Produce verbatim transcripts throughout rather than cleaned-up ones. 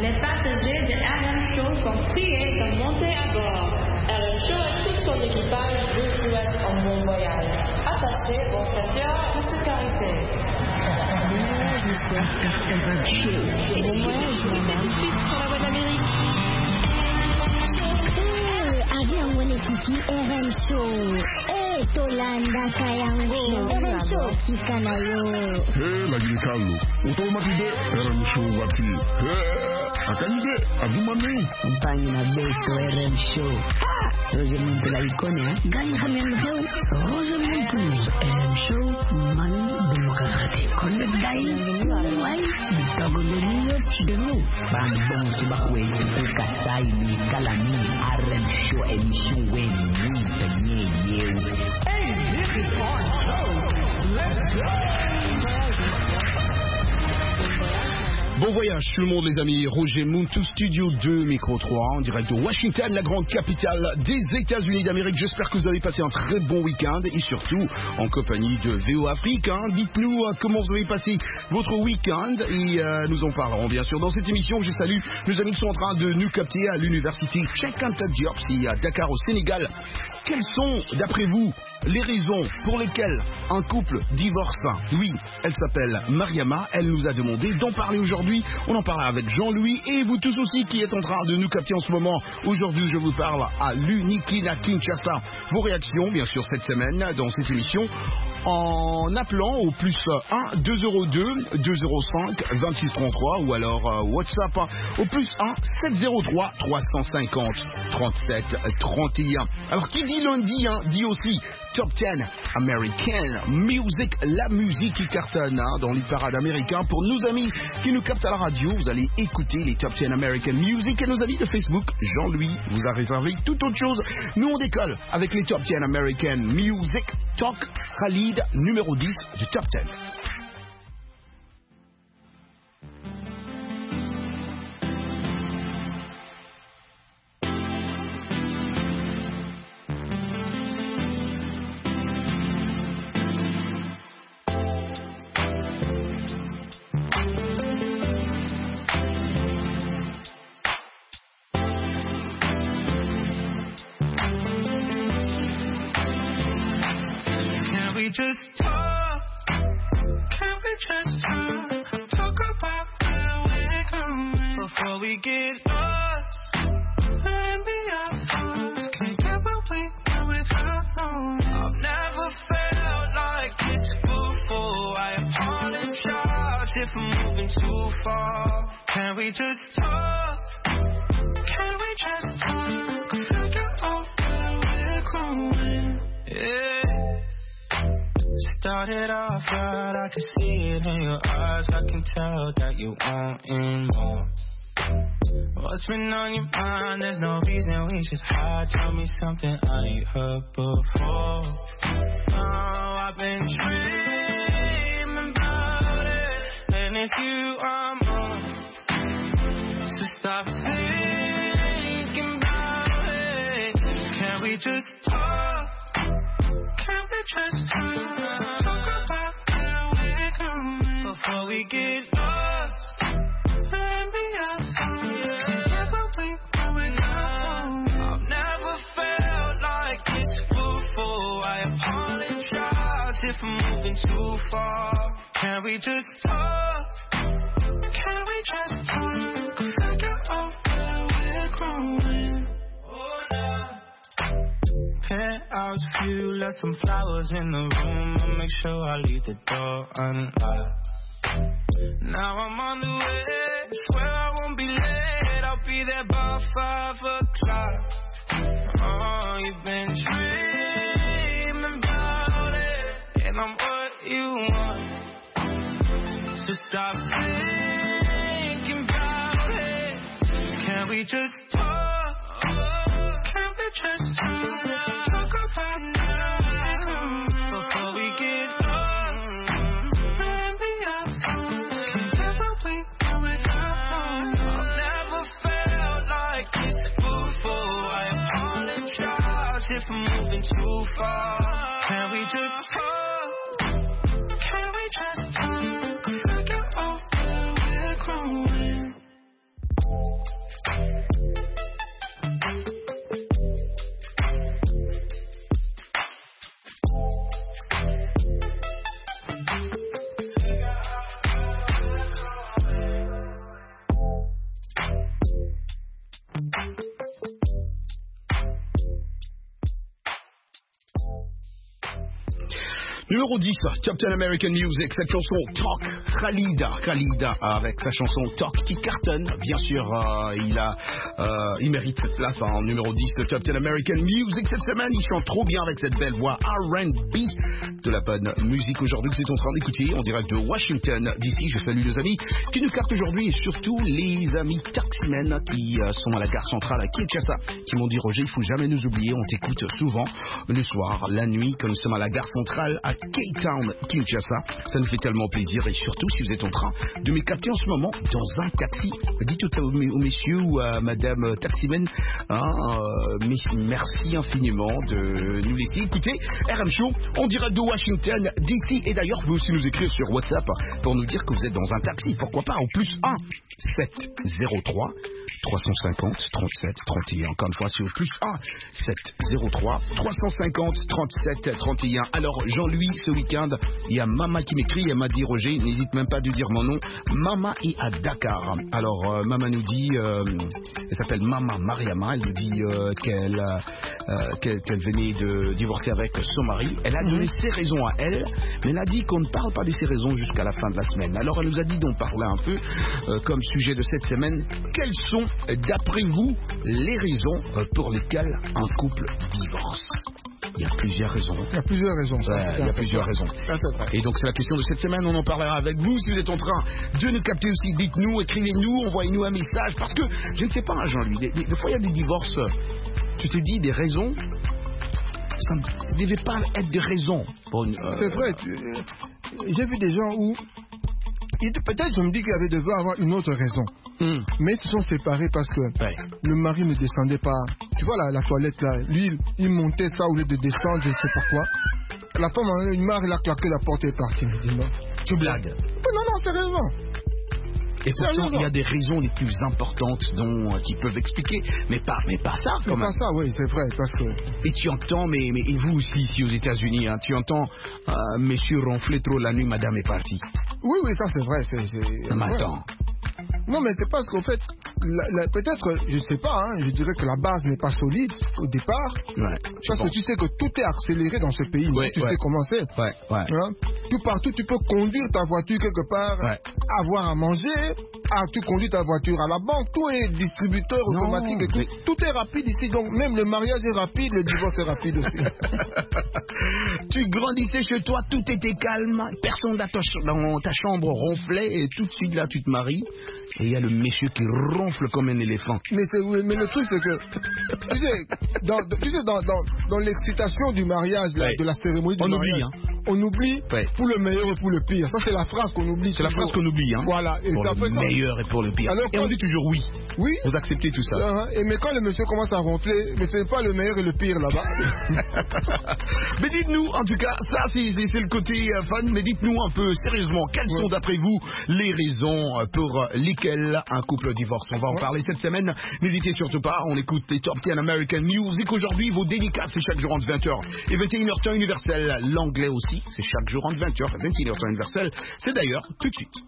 Les passagers de R M Show sont priés de monter à bord. R M Show et tout son équipage vous souhaitent un bon voyage. Attachez vos ceintures de sécurité. R M Show. Bon voyage, madame. Sur la voie d'Amérique. Avion mwenyekiti R M Show. Eh, Tolanda Kayango. R M Show fika nayo. Hey, lagi kalu. Utomatide R M Show wati. Hey, akanide adumane. Mpangi na beto R M Show. Ha, Roger Montela ikone. Gani kami ang show. Roger Montela R M Show man demokrasi. Konde dai wai bitagoloniyo chidelo. Bambong subakwe tukasai ni kalani R M Show emission when we penye you. Hey, this is our show. Let's go. Bon voyage tout le monde les amis, Roger Moon, tout Studio deux, Micro trois, en direct de Washington, la grande capitale des États-Unis d'Amérique. J'espère que vous avez passé un très bon week-end et surtout en compagnie de V O Afrique. Hein. Dites-nous euh, comment vous avez passé votre week-end et euh, nous en parlerons bien sûr dans cette émission. Je salue nos amis qui sont en train de nous capter à l'université Cheikh Anta Diop, c'est à Dakar au Sénégal. Quelles sont, d'après vous, les raisons pour lesquelles un couple divorce? Oui, elle s'appelle Mariama, elle nous a demandé d'en parler aujourd'hui. On en parle avec Jean-Louis et vous tous aussi qui êtes en train de nous capter en ce moment. Aujourd'hui, je vous parle à l'Unikina Kinshasa. Vos réactions, bien sûr, cette semaine dans cette émission en appelant au plus un deux zéro deux deux zéro cinq vingt-six trente-trois ou alors euh, WhatsApp au plus un sept zéro trois trois cent cinquante trente-sept trente et un. Alors qui dit lundi hein, dit aussi Top dix American Music, la musique qui cartonne hein, dans les parades américains. Pour nos amis qui nous captent à la radio, vous allez écouter les Top dix American Music et nos amis de Facebook, Jean-Louis vous a réservé toute autre chose. Nous on décolle avec les Top dix American Music. Talk Khalid, numéro dix du Top dix. Just talk, can we just talk, talk about where we're going before we get lost, and be our thoughts, can't get what we want without knowing. I've never felt like this before, I apologize if I'm moving too far. Can we just talk, can we just talk, figure out where we're going, yeah. Started off right, I can see it in your eyes, I can tell that you wanting more. What's been on your mind, there's no reason we should hide. Tell me something I ain't heard before. Oh, I've been dreaming about it, and it's you I'm on. So stop thinking about it. Can we just talk? Can we just talk? Talk about where we're going before we get lost, and be our thoughts, can't get what we want without knowing. I've never felt like this before, I apologize if I'm moving too far. Can we just talk? Can we just talk? Figure out where we're growing. Oh, no. Penthouse view, left some flowers in the room. I'll make sure I leave the door unlocked. Now I'm on the way, swear I won't be late. I'll be there by five o'clock. Oh, you've been dreaming about it, and I'm what you want. So stop thinking about it. Can we just talk? Can we just talk? Talk about now before we get lost, and be our thoughts, can't get what we want without knowing. I've never felt like this before, I apologize if I'm moving too far. Can we just talk? Can we just talk? Figure out where we're growing. Numéro dix, Top dix American Music, cette chanson Talk, Khalid, Khalid avec sa chanson Talk qui cartonne, bien sûr, euh, il a, euh, il mérite cette place en numéro dix de Top dix American Music cette semaine, il chante trop bien avec cette belle voix R and B, de la bonne musique aujourd'hui que c'est en train d'écouter en direct de Washington D C. Je salue les amis qui nous cartent aujourd'hui et surtout les amis taximen qui euh, sont à la gare centrale à Kinshasa, qui m'ont dit Roger, il faut jamais nous oublier, on t'écoute souvent le soir, la nuit, quand nous sommes à la gare centrale à Cape Town, Kinshasa. Ça nous fait tellement plaisir et surtout si vous êtes en train de me capter en ce moment dans un taxi, dites aux, aux messieurs ou à madame taximen, hein, euh, merci infiniment de nous laisser écouter R M Show en direct de Washington D C. Et d'ailleurs, vous pouvez aussi nous écrire sur WhatsApp pour nous dire que vous êtes dans un taxi, pourquoi pas, en plus un sept zéro trois trois cent cinquante trente-sept trente et un. Encore une fois, sur plus un sept zéro trois trois cent cinquante trente-sept trente et un. Alors, Jean-Louis, ce week-end, il y a Mama qui m'écrit, elle m'a dit Roger, n'hésite même pas de dire mon nom. Mama est à Dakar. Alors, euh, Mama nous dit, euh, elle s'appelle Mama Mariama, elle nous dit euh, qu'elle, euh, qu'elle, qu'elle venait de divorcer avec son mari. Elle a donné ses raisons à elle, mais elle a dit qu'on ne parle pas de ses raisons jusqu'à la fin de la semaine. Alors, elle nous a dit d'en parler un peu, euh, comme sujet de cette semaine. Quelles sont, d'après vous, les raisons pour lesquelles un couple divorce? Il y a plusieurs raisons. Il y a plusieurs raisons. Ça, ouais, il y a plusieurs raisons. Et donc c'est la question de cette semaine, on en parlera avec vous. Si vous êtes en train de nous capter aussi, dites-nous, écrivez-nous, envoyez-nous un message. Parce que, je ne sais pas, Jean-Louis, des, des, des fois il y a des divorces, tu t'es dit, des raisons, ça ne devait pas être des raisons. Bon, euh, c'est vrai, tu, euh, j'ai vu des gens où, peut-être je me dis qu'il y avait devait avoir une autre raison. Mmh. Mais ils se sont séparés parce que ouais. le mari ne descendait pas. Tu vois la, la toilette là, lui il montait ça au lieu de descendre, je ne sais pas quoi. La femme en a une marre, il a claqué la porte et est parti. Il me dit non. Tu blagues? Non, non, sérieusement. Et pourtant, il y a des raisons les plus importantes dont, euh, qui peuvent expliquer, mais pas, mais pas ça quand mais même. Pas ça, oui, c'est vrai, parce que... Et tu entends, mais, mais et vous aussi ici aux États-Unis, hein, tu entends, euh, monsieur ronfler trop la nuit, madame est partie. Oui, oui, ça c'est vrai, c'est... c'est mais attends. Non, mais c'est parce qu'au fait, la, la, peut-être, je sais pas, hein, je dirais que la base n'est pas solide au départ. Ouais, parce que tu sais que tout est accéléré dans ce pays. Ouais, tu ouais. sais comment c'est. Ouais, ouais. Hein? Tout partout, tu peux conduire ta voiture quelque part, ouais. avoir à manger, ah, tu conduis ta voiture à la banque, tout est distributeur non, automatique et tout. Mais... Tout est rapide ici, donc même le mariage est rapide, le divorce est rapide aussi. Tu grandissais chez toi, tout était calme, personne dans ta, dans ta chambre ronflait et tout de suite là tu te maries. Et il y a le monsieur qui ronfle comme un éléphant. Mais, c'est, mais le truc, c'est que, tu sais, dans, tu sais, dans, dans, dans l'excitation du mariage, ouais. la, de la cérémonie du on mariage, oublie, hein. on oublie ouais. pour le meilleur et pour le pire. Ça, c'est la phrase qu'on oublie. C'est toujours. La phrase qu'on oublie, hein. Voilà. Et pour le après, meilleur et pour le pire. Alors, et on dit toujours oui. Oui. Vous acceptez tout ça. Uh-huh. Et mais quand le monsieur commence à ronfler, mais c'est pas le meilleur et le pire là-bas. Mais dites-nous, en tout cas, ça, c'est, c'est, c'est le côté euh, fun, mais dites-nous un peu, sérieusement, quelles ouais. sont d'après vous les raisons pour lesquelles un couple divorce? On va en parler cette semaine. N'hésitez surtout pas, on écoute les Top dix American Music. Aujourd'hui, vos délicats, c'est chaque jour entre vingt heures et vingt et une heures temps universel. L'anglais aussi, c'est chaque jour entre vingt heures et vingt et une heures temps universel. C'est d'ailleurs tout de suite.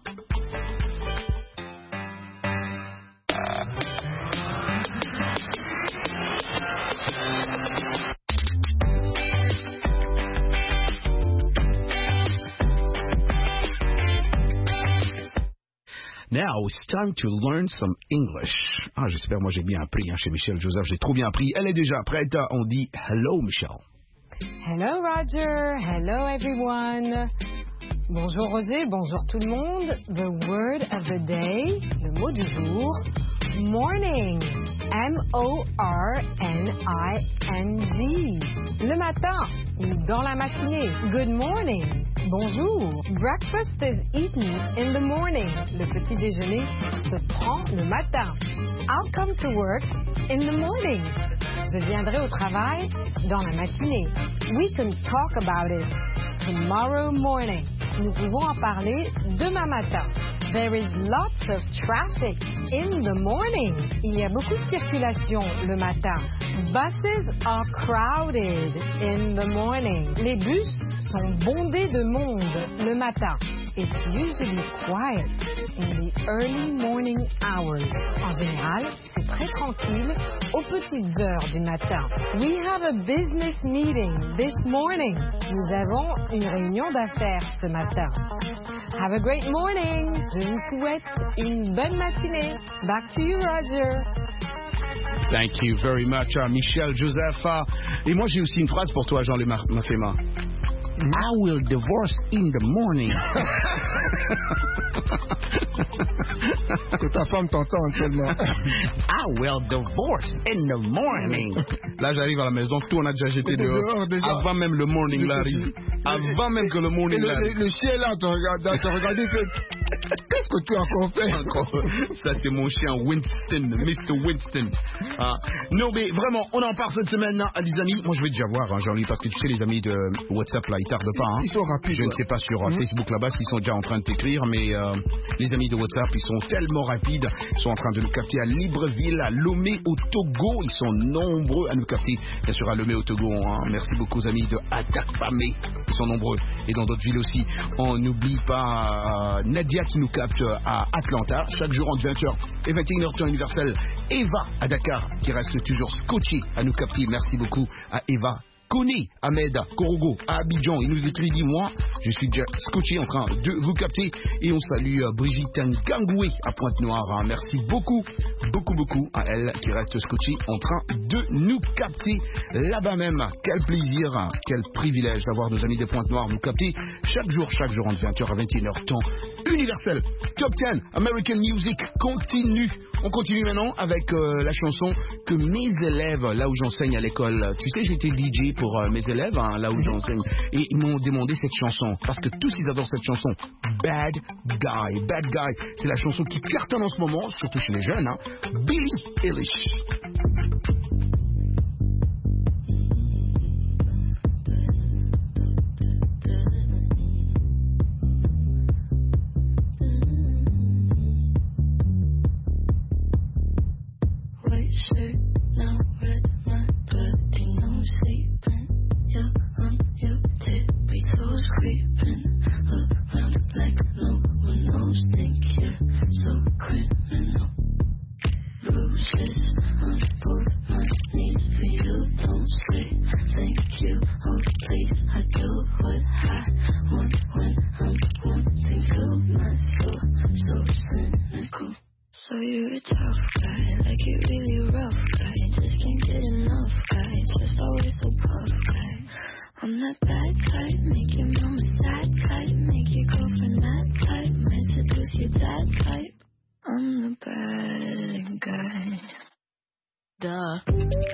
Now it's time to learn some English. Ah, j'espère, moi j'ai bien appris hein, chez Michel Joseph, j'ai trop bien appris. Elle est déjà prête, on dit hello Michel. Hello Roger, hello everyone. Bonjour Roger, bonjour tout le monde. The word of the day, le mot du jour, morning. M O R N I N G. Le matin ou dans la matinée. Good morning. Bonjour. Breakfast is eaten in the morning. Le petit déjeuner se prend le matin. I'll come to work in the morning. Je viendrai au travail dans la matinée. We can talk about it tomorrow morning. Nous pouvons en parler demain matin. There is lots of traffic in the morning. Il y a beaucoup de circulation le matin. Buses are crowded in the morning. Les bus sont bondés de monde le matin. It's usually quiet in the early morning hours. En général, c'est très tranquille aux petites heures du matin. We have a business meeting this morning. Nous avons une réunion d'affaires ce matin. Have a great morning. Je vous souhaite une bonne matinée. Back to you, Roger. Thank you very much, uh, Michel Joseph. Uh, et moi, j'ai aussi une phrase pour toi, Jean-Luc Mafema. I will divorce in the morning. Que ta femme t'entend actuellement. I will divorce in the morning. Là, j'arrive à la maison, tout on a déjà jeté dehors. dehors déjà. Avant même le morning l'arrive. Avant même que le morning l'arrive. Le, le chien là, te regarde, te regarde que... Qu'est-ce que tu as encore fait encore? Ça, c'est mon chien Winston, mister Winston. Ah. Non, mais vraiment, on en parle cette semaine, hein, les amis. Moi, je vais déjà voir, hein, Jean-Louis, parce que tu sais, les amis de WhatsApp, là, ils tardent pas. Hein. Ils sont rapides. Je ne sais pas sur mm-hmm. Facebook là-bas s'ils sont déjà en train de t'écrire, mais euh, les amis de WhatsApp, ils sont tellement rapides. Ils sont en train de nous capter à Libreville, à Lomé, au Togo. Ils sont nombreux à nous capter, bien sûr, à Lomé, au Togo. Hein. Merci beaucoup aux amis de Adakpamé. Ils sont nombreux. Et dans d'autres villes aussi. On n'oublie pas euh, Nadia qui nous capte à Atlanta, chaque jour entre vingt heures et vingt et une heures temps universel. Eva à Dakar, qui reste toujours scotché à nous capter. Merci beaucoup à Eva. Kone, Ahmed, Korogo, à Abidjan. Il nous écrit, dit moi, je suis déjà scotché en train de vous capter. Et on salue uh, Brigitte Ngangoué à Pointe-Noire. Hein. Merci beaucoup, beaucoup, beaucoup à elle qui reste scotchée en train de nous capter là-bas même. Quel plaisir, hein. Quel privilège d'avoir nos amis de Pointe-Noire nous capter chaque jour, chaque jour entre vingt heures et vingt et une heures temps universel. Top dix, American Music continue. On continue maintenant avec euh, la chanson que mes élèves, là où j'enseigne à l'école, tu sais, j'étais D J pour euh, mes élèves, hein, là où j'enseigne, et ils m'ont demandé cette chanson, parce que tous ils adorent cette chanson, Bad Guy. Bad Guy, c'est la chanson qui cartonne en ce moment, surtout chez les jeunes, hein. Billie Eilish. Shirt, now red, my bloody nose sleeping. You're on your tippy toes, creeping around like no one knows. Think you're so criminal. Bruises on both my knees for you. Don't say thank you, oh please. I do what I want when I'm wanting to. My soul so cynical. So you're a tough guy, like you're really rough guy. Just can't get enough guy, just always so puff guy. I'm that bad type, make your mama sad type, make your girlfriend mad type, might seduce your dad type. I'm the bad guy. Duh.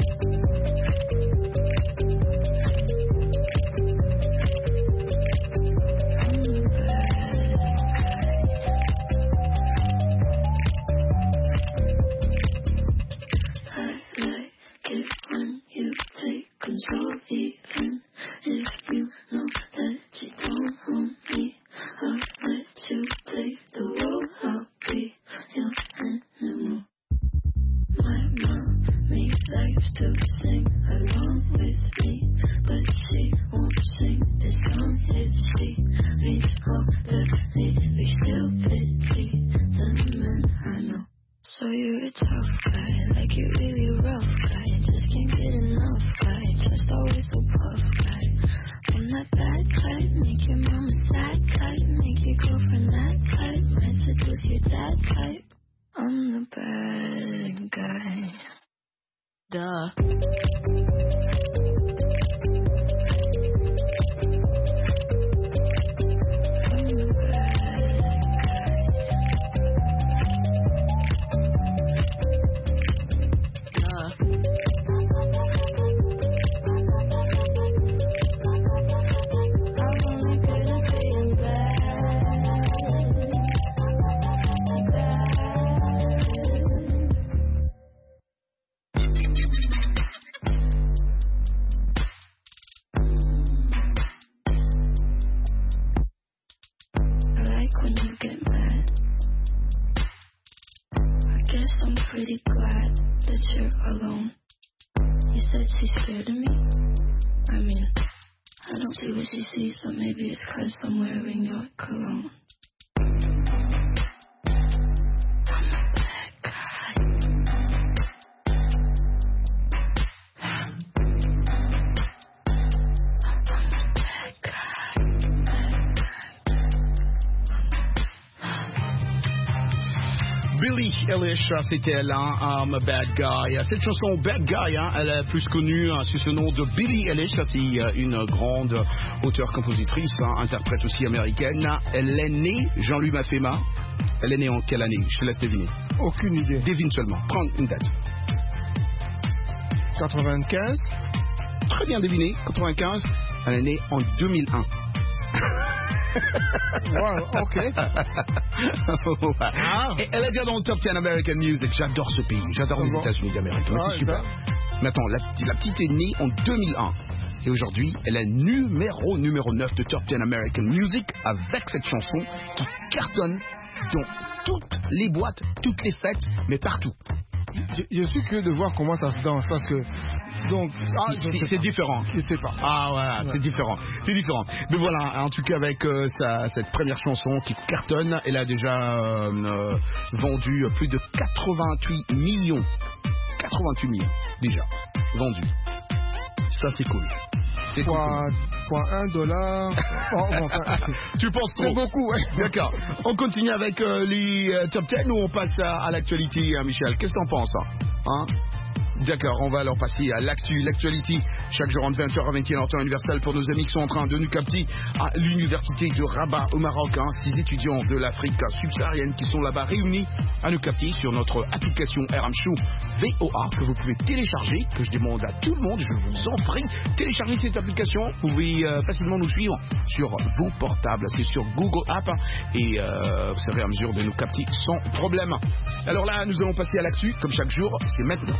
Control even if you know that you don't own me. I'll let you play the role. I'll be your animal. My mommy likes to sing along with me, but she won't sing this song if she reads all the lyrics. Still pity the men I know. So you're a tough guy, like you're really rough guy. Just can't get enough guy, just always so puff guy. I'm that bad type, make your mama sad type, make your girlfriend mad type, might seduce your dad type. I'm the bad guy. Duh. Pretty glad that you're alone. You said she's scared of me. I mean, I don't see what she sees, so maybe it's 'cause I'm wearing your cologne. Billie Eilish, c'était elle, hein, I'm a Bad Guy. Cette chanson Bad Guy, hein, elle est plus connue hein, sous ce nom de Billie Eilish. C'est une grande auteure-compositrice, hein, interprète aussi américaine. Elle est née, Jean-Louis Mafema. Elle est née en quelle année? Je te laisse deviner. Aucune idée. Devine seulement. Prends une date. quatre-vingt-quinze. Très bien deviné. quatre-vingt-quinze. Elle est née en deux mille un. Wow, ok. Ah. Et elle est déjà dans le top dix American Music. J'adore ce pays. J'adore les bon. États-Unis d'Amérique. Ah, c'est super. Mais attends, la, la petite est née en deux mille un. Et aujourd'hui, elle est numéro, numéro neuf de top dix American Music avec cette chanson qui cartonne dans toutes les boîtes, toutes les fêtes, mais partout. Je, je suis curieux de voir comment ça se danse parce que donc ah, c'est différent. Je sais pas. Ah voilà, ouais. c'est différent, c'est différent. Mais voilà, en tout cas avec euh, sa, cette première chanson qui cartonne, elle a déjà euh, euh, vendu plus de quatre-vingt-huit millions, quatre-vingt-huit millions déjà vendus. Ça c'est cool. C'est point, point un dollar. Oh, enfin, tu penses trop? C'est beaucoup, ouais. D'accord. On continue avec euh, les euh, top dix ou on passe à, à l'actualité, hein, Michel? Qu'est-ce que t'en penses? Hein? D'accord, on va alors passer à l'actu, l'actualité. Chaque jour entre vingt heures à vingt et une heures en temps universel pour nos amis qui sont en train de nous capter à l'université de Rabat au Maroc. Hein, six étudiants de l'Afrique subsaharienne qui sont là-bas réunis à nous capter sur notre application R M Show V O A que vous pouvez télécharger, que je demande à tout le monde, je vous en prie, téléchargez cette application. Vous pouvez euh, facilement nous suivre sur vos portables, c'est sur Google App et euh, vous serez à mesure de nous capter sans problème. Alors là, nous allons passer à l'actu, comme chaque jour, c'est maintenant.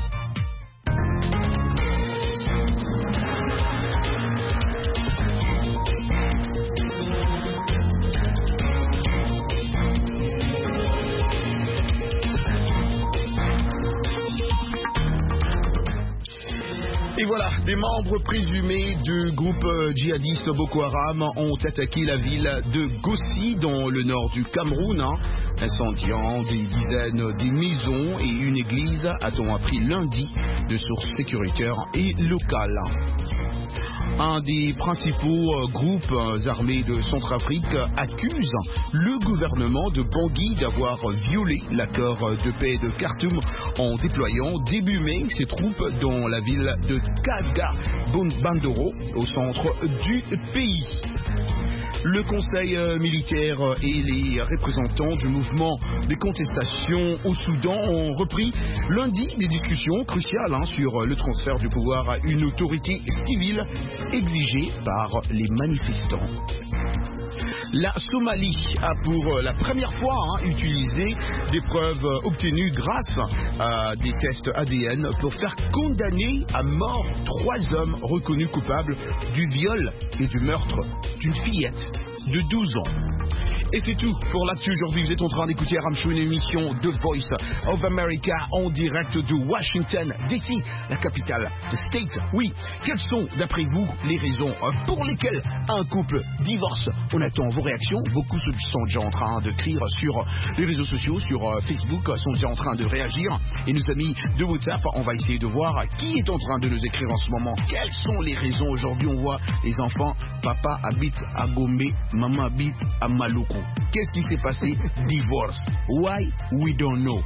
Et voilà, des membres présumés du groupe djihadiste Boko Haram ont attaqué la ville de Gossi dans le nord du Cameroun, hein, incendiant des dizaines de maisons et une église, a-t-on appris lundi de sources sécuritaires et locales. Un des principaux euh, groupes euh, armés de Centrafrique accuse le gouvernement de Bangui d'avoir violé l'accord de paix de Khartoum en déployant début mai ses troupes dans la ville de Kaga-Bandoro au centre du pays. Le conseil euh, militaire et les représentants du mouvement des contestations au Soudan ont repris lundi des discussions cruciales hein, sur le transfert du pouvoir à une autorité civile exigée par les manifestants. La Somalie a pour la première fois hein, utilisé des preuves obtenues grâce à des tests A D N pour faire condamner à mort trois hommes reconnus coupables du viol et du meurtre d'une fillette de douze ans. Et c'est tout pour l'actu aujourd'hui. Vous êtes en train d'écouter R M Show, une émission de Voice of America en direct de Washington D C, la capitale de State. Oui, quelles sont d'après vous les raisons pour lesquelles un couple divorce? On attend vos réactions. Beaucoup sont déjà en train de crier sur les réseaux sociaux, sur Facebook, sont déjà en train de réagir. Et nos amis de WhatsApp, on va essayer de voir qui est en train de nous écrire en ce moment. Quelles sont les raisons aujourd'hui? On voit les enfants, papa habite à Gombe, maman habite à Maluku. Qu'est-ce qui s'est passé? Divorce. Why? We don't know.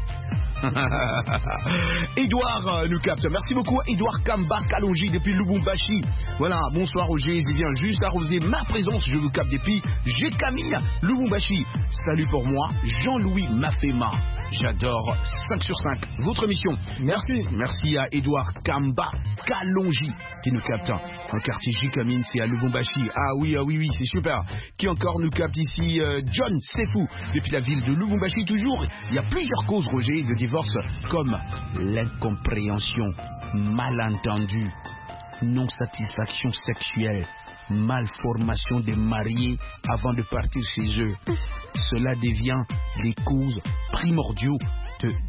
Edouard euh, nous capte. Merci beaucoup Edouard Kamba Kalonji depuis Lubumbashi. Voilà, bonsoir Roger, je viens juste arroser ma présence, je vous capte depuis G Camille Lubumbashi. Salut pour moi, Jean-Louis Mafema. J'adore cinq sur cinq votre émission. Merci. Merci à Edouard Kamba Kalonji qui nous capte. Un quartier G Camille, c'est à Lubumbashi. Ah oui, ah oui, oui, c'est super. Qui encore nous capte ici? euh, John Sefou depuis la ville de Lubumbashi. Toujours, il y a plusieurs causes Roger de divorce comme l'incompréhension, malentendu, non-satisfaction sexuelle, malformation des mariés avant de partir chez eux. Cela devient les causes primordiaux de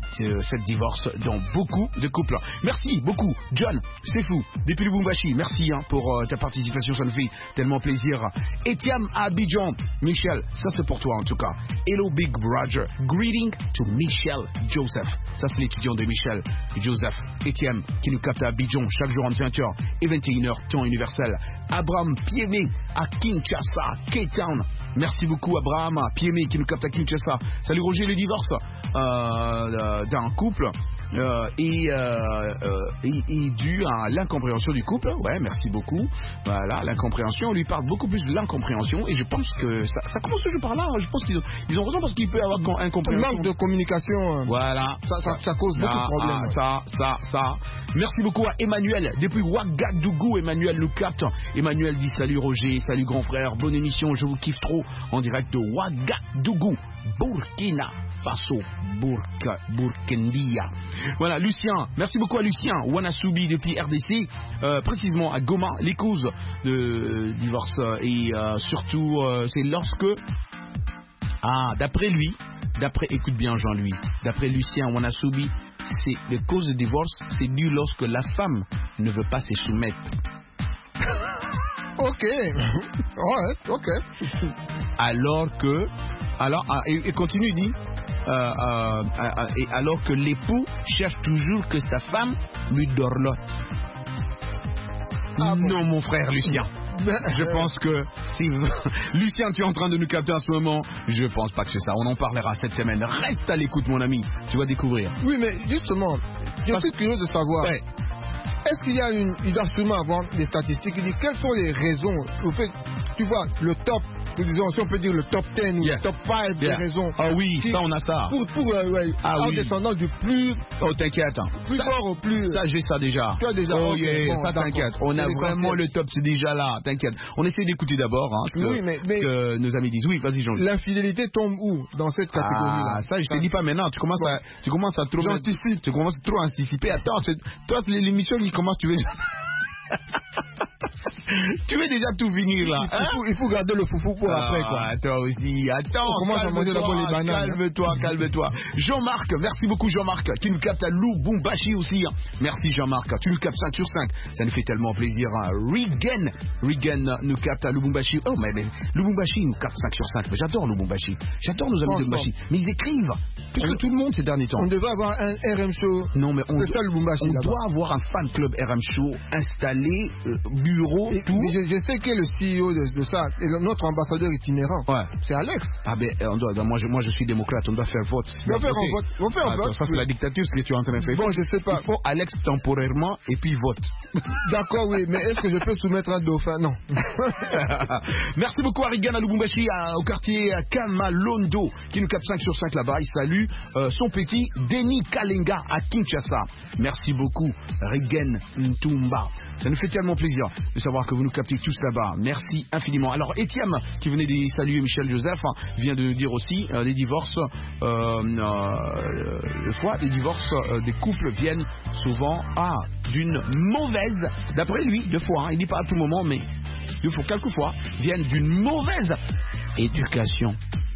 euh, cette divorce dans beaucoup de couples. Merci beaucoup, John, c'est fou. Depuis Lubumbashi, merci hein, pour euh, ta participation, ça me fait tellement plaisir. Etiam à Abidjan, Michel, ça c'est pour toi en tout cas. Hello Big Roger, greeting to Michel Joseph. Ça c'est l'étudiant de Michel Joseph. Etiam qui nous capte à Abidjan chaque jour entre vingt heures et vingt et une heures, temps universel. Abraham Piemé à Kinshasa, K-Town. Merci beaucoup Abraham Piemé qui nous capte à Kinshasa. Salut Roger, le divorce euh, d'un couple euh, est, euh, est, est dû à l'incompréhension du couple. Ouais, merci beaucoup. Voilà, l'incompréhension, on lui parle beaucoup plus de l'incompréhension et je pense que ça, ça commence toujours par là. Je pense qu'ils ont, ils ont raison parce qu'il peut y avoir incompréhension. Le manque de communication, voilà, ça, ça, ça cause beaucoup ah, de problèmes. Ah, ça, ça, ça. Merci beaucoup à Emmanuel depuis Ouagadougou. Emmanuel nous capte. Emmanuel dit salut Roger, salut grand frère, bonne émission, je vous kiffe trop en direct de Ouagadougou, Burkina Faso, Burka, Burkendia. Voilà, Lucien, merci beaucoup à Lucien, Wanasubi depuis R D C, euh, précisément à Goma. Les causes de divorce et euh, surtout euh, c'est lorsque, ah, d'après lui, d'après, écoute bien Jean-Louis, d'après Lucien Wanasubi, c'est les causes de divorce, c'est dû lorsque la femme ne veut pas se soumettre. Ok, ouais, ok. Alors que, alors, ah, et, et continue, dit, euh, euh, euh, et alors que l'époux cherche toujours que sa femme lui dorlote. Ah non, bon. Mon frère Lucien. Je pense que si Lucien, tu es en train de nous capter en ce moment, je pense pas que c'est ça. On en parlera cette semaine. Reste à l'écoute, mon ami. Tu vas découvrir. Oui, mais justement, je suis curieux de savoir. Ouais. Est-ce qu'il y a une, il doit sûrement avoir des statistiques qui disent quelles sont les raisons au fait, tu vois, le top, disons, si on peut dire le top dix ou yeah. le top cinq yeah. des raisons. Ah oui, qui, ça on a ça. Pour, pour euh, ouais, ah en oui. descendant du plus. Oh t'inquiète. Plus ça, fort au plus. Ça j'ai ça déjà. Tu as déjà. Oh okay, yeah, bon, ça t'inquiète. On a vraiment le top, c'est déjà là. T'inquiète. On essaie d'écouter d'abord, hein, ce, que, oui, mais, mais, ce que nos amis disent. Oui, vas-y Jean. L'infidélité tombe où dans cette catégorie-là? Ah, ça je te dis pas maintenant. Tu commences bon. à, tu commences à trop. J'anticipe. Tu commences trop à anticiper. Attends, toi l'émission il commence, tu veux. Tu veux déjà tout finir là, hein? il, faut, il faut garder le foufou pour ah, après quoi. Toi aussi, attends, on commence à manger d'abord les bananes. Calme-toi, hein? calme-toi. Jean-Marc, merci beaucoup Jean-Marc, qui nous capte à Lubumbashi aussi. Merci Jean-Marc, tu nous captes cinq sur cinq, ça nous fait tellement plaisir. Regan, Regan nous capte à Lubumbashi. Oh mais, mais Lubumbashi nous capte cinq sur cinq, mais j'adore Lubumbashi, j'adore nos amis de Lubumbashi. Mais ils écrivent, plus que tout le monde ces derniers temps. On devrait avoir un R M Show. Non mais on, ça, Lubumbashi, on doit avoir un fan club R M Show installé, euh, bureau. Et, tout. Je, je sais qui est le C E O de, de ça, et le, notre ambassadeur itinérant. Ouais. C'est Alex. Ah ben, on doit, moi, je, moi je suis démocrate, on doit faire vote. On doit faire un vote. On fait un Attends, vote. Ça c'est la dictature, ce que tu es en train de faire. Bon, je sais pas. Il faut Alex temporairement et puis vote. D'accord, oui, mais est-ce que je peux soumettre un dauphin? Non. Merci beaucoup à Regan à Lubumbashi, à, au quartier Kamalondo, qui nous capte cinq sur cinq là-bas. Il salue euh, son petit Denis Kalenga à Kinshasa. Merci beaucoup, Regan Ntumba. Ça nous fait tellement plaisir de savoir que vous nous captez tous là-bas. Merci infiniment. Alors, Etienne, qui venait de saluer Michel Joseph, vient de dire aussi euh, les divorces, euh, euh, des fois, les divorces euh, des couples viennent souvent à d'une mauvaise, d'après lui, deux fois, hein, il dit pas à tout moment, mais deux fois, quelquefois, viennent d'une mauvaise éducation.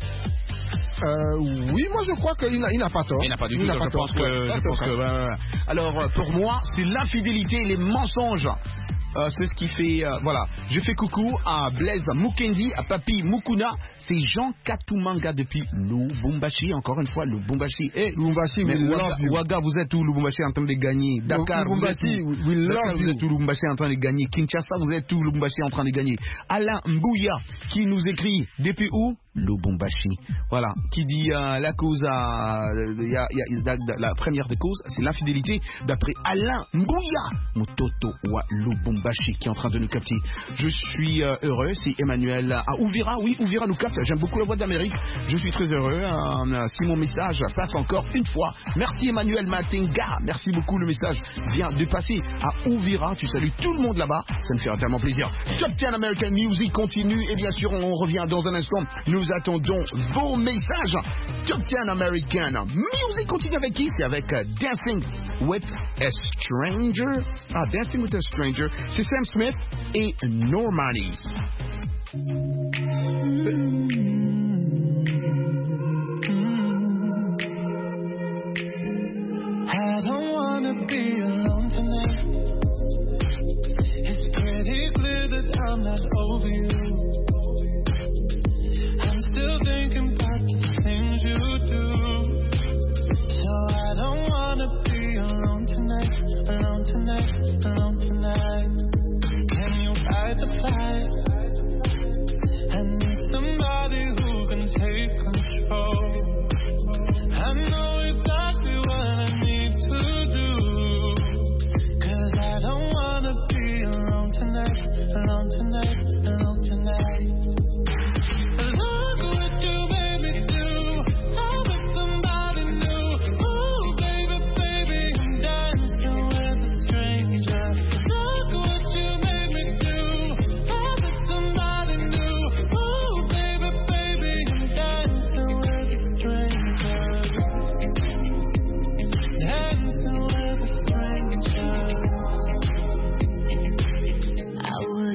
Euh, oui, moi je crois qu'il n'a, il n'a pas tort. Il n'a pas du tout. Il n'a je pas pense tort. que, ouais, je pense que euh, alors pour moi, c'est l'infidélité et les mensonges. Euh, c'est ce qui fait, euh, voilà. Je fais coucou à Blaise Mukendi, à Papi Mukuna. C'est Jean Katumanga depuis Lubumbashi. Encore une fois, Lubumbashi. Eh, Lubumbashi, mais we Ouaga, love you. Ouaga, vous êtes où? Lubumbashi en train de gagner. Dakar, Lubumbashi, vous êtes où? we love Dakar, you. vous êtes où? Lubumbashi en train de gagner. Kinshasa, vous êtes où? Lubumbashi en train de gagner. Alain Mbouya, qui nous écrit depuis où? Lubumbashi. Voilà. Qui dit euh, la cause à, euh, y a, y a, la, la première des causes, c'est l'infidélité. D'après Alain Mbouya, Mutoto wa Lubumbashi, qui est en train de nous capter. Je suis euh, heureux. C'est Emmanuel à Ouvira. Oui, Ouvira nous capte. J'aime beaucoup la voix d'Amérique. Je suis très heureux. Euh, si mon message passe encore une fois, merci Emmanuel Matenga. Merci beaucoup. Le message vient de passer à Ouvira. Tu salues tout le monde là-bas. Ça me fait tellement plaisir. Top dix American Music continue. Et bien sûr, on revient dans un instant. Nous attendons vos messages. Top dix American Music continue avec qui? C'est avec uh, Dancing with a Stranger. Ah, Dancing with a Stranger. C'est Sam Smith et Normani. I don't wanna be alone tonight. It's pretty clear that I'm not over you. I'm still thinking about the things you do. So I don't wanna be alone tonight, alone tonight, alone tonight. Can you fight the fight? I need somebody who can take control. I know exactly what I need to do. Cause I don't wanna be alone tonight, alone tonight, alone tonight. Look what you made me do. I'm with somebody new. Ooh, baby, baby, I'm dancing with a stranger. Look what you made me do. I'm with somebody new. Ooh, baby, baby, I'm dancing with a stranger. Dancing with a stranger. I was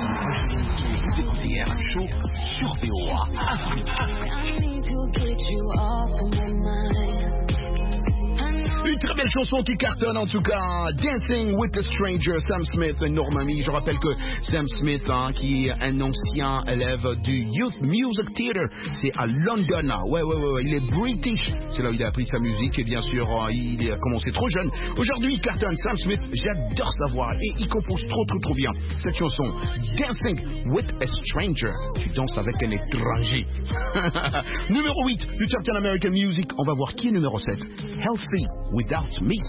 Hier, chaud sur V O A. I need to get you off of my mind. Une très belle chanson qui cartonne en tout cas, Dancing with a Stranger, Sam Smith, Normandie. Je rappelle que Sam Smith, hein, qui est un ancien élève du Youth Music Theatre, c'est à London. Ouais, ouais, ouais, il est British. C'est là où il a appris sa musique et bien sûr, il a commencé trop jeune. Aujourd'hui, il cartonne. Sam Smith, j'adore sa voix et il compose trop, trop, trop bien. Cette chanson, Dancing with a Stranger. Tu danses avec un étranger. Numéro huit du Top dix American Music. On va voir qui est numéro sept. Healthy Without Me.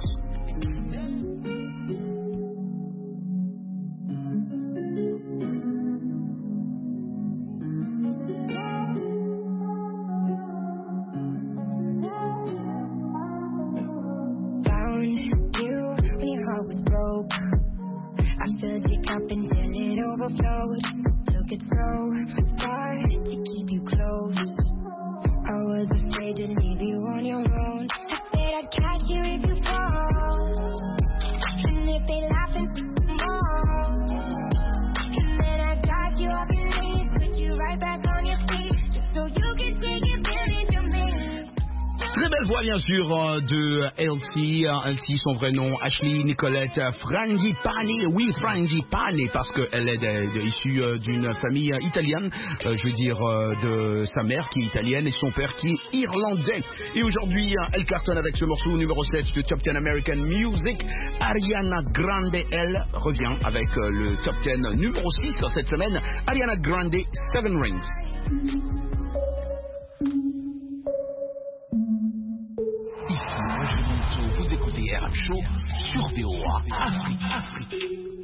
Found you when your heart was broke. I filled your cup until it overflowed. Took it so far to keep you close. I was afraid to leave you on your own. I said I'd catch you if you fall. And if they laugh and more. And then I got you off your knees, put you right back on your feet, just so you could take advantage of me. Très belle voix bien sûr de Elsie, Elsie son vrai nom, Ashley Nicolette Frangipane, oui Frangipane parce qu'elle est de, de, issue d'une famille italienne, euh, je veux dire euh, de sa mère qui est italienne et son père qui est irlandais. Et aujourd'hui elle cartonne avec ce morceau numéro sept de Top dix American Music. Ariana Grande, elle revient avec euh, le Top dix numéro six cette semaine. Ariana Grande, Seven Rings. Vous écoutez R M Show sur V O A Afrique. Afrique.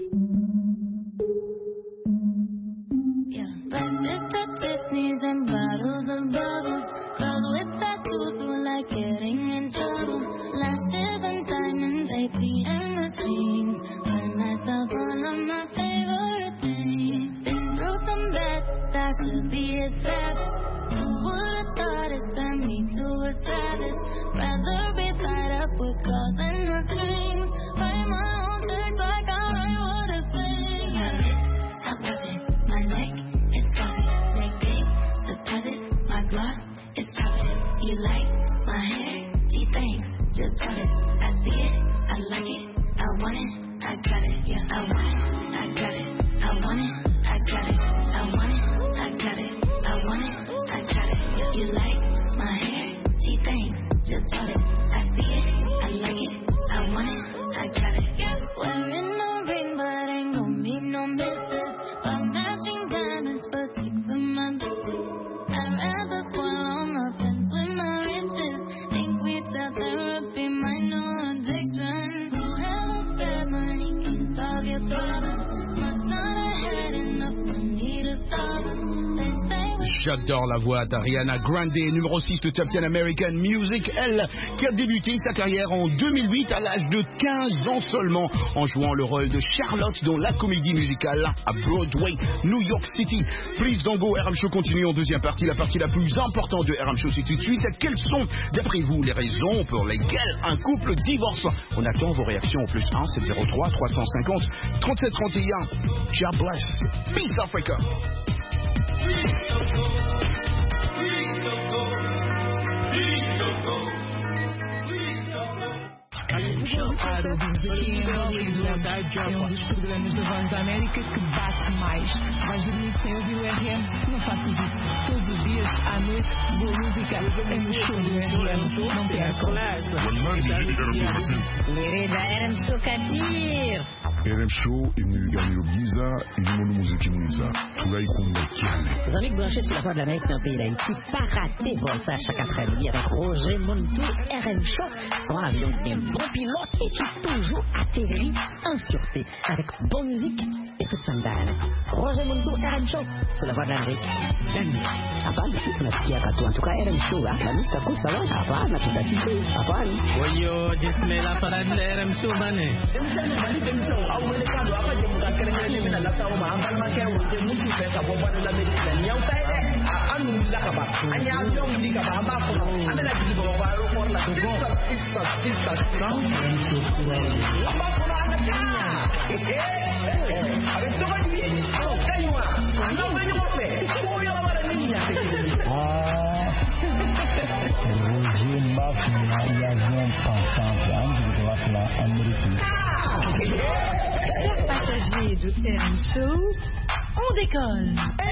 Yeah, breakfast at Tiffany's and bottles of bubbles. Girls with tattoos who like getting in trouble. Lashes and diamonds, A T M machines. Buy myself all of my favorite things. Been through some bad, I should be a savage. Who would've thought it turned me to a savage? Rather be tied up with calls and no strings. Write my own checks like I write what I sing. Yeah, I bust it, my neck is fuzzy, neck big, deposit, my gloss is profit. You like my hair? Gee, thanks, just bought it. I see it, I like it, I want it, I got it. Yeah, I want it, I got it, I want it, I got it, I want it, I got it, I want it, I got it. Yeah, you like my hair? Gee, thanks. Just bought it, I see it, I like it, I want it, I got it. Yeah, wearing no ring, but ain't gon' be no misses. But matching diamonds for six of my bitches. I'd rather spoil all my friends with my riches. Think we sell therapy, my new addiction. Whoever said money can solve your problems must not have had enough money to solve them. They say we J'adore la voix d'Ariana Grande, numéro six de Top dix American Music. Elle qui a débuté sa carrière en deux mille huit à l'âge de quinze ans seulement en jouant le rôle de Charlotte dans la comédie musicale à Broadway, New York City. Please Don't Go, R M Show continue en deuxième partie, la partie la plus importante de R M Show, c'est tout de suite. Quelles sont, d'après vous, les raisons pour lesquelles un couple divorce? On attend vos réactions au plus un sept zéro trois trois cent cinquante trente-sept trente et un. God bless. Peace Africa. A Robin Pequeno é um dos programas da Voz da América que bate mais. Vais dormir sem ouvir o R M? Não faças isso. Todos os dias, à noite, boa música é no show do R M. Não percam. Querida, R M Show Kadir. R M Show est venu gagner au Giza, et du monde musique Giza. Tout là, il compte Les amis branchés sur la Voix de l'Amérique dans le pays d'Haïti, pas raté pour ça chaque après-midi avec Roger Montou, R M Show, son avion d'un bon pilote et qui toujours atterrit en sûreté avec bonne musique et toute sa dalle. Roger Montou, R M Show, sur la Voix de l'Amérique. Hapana, sisi tunasikia katu. En tout cas, R M Show, la musique ça coûte ça va. Hapana, tutasikia. Hapana. Oyo, jisme la parade de R M Show, bane. Chers passagers de R M Show, on décolle.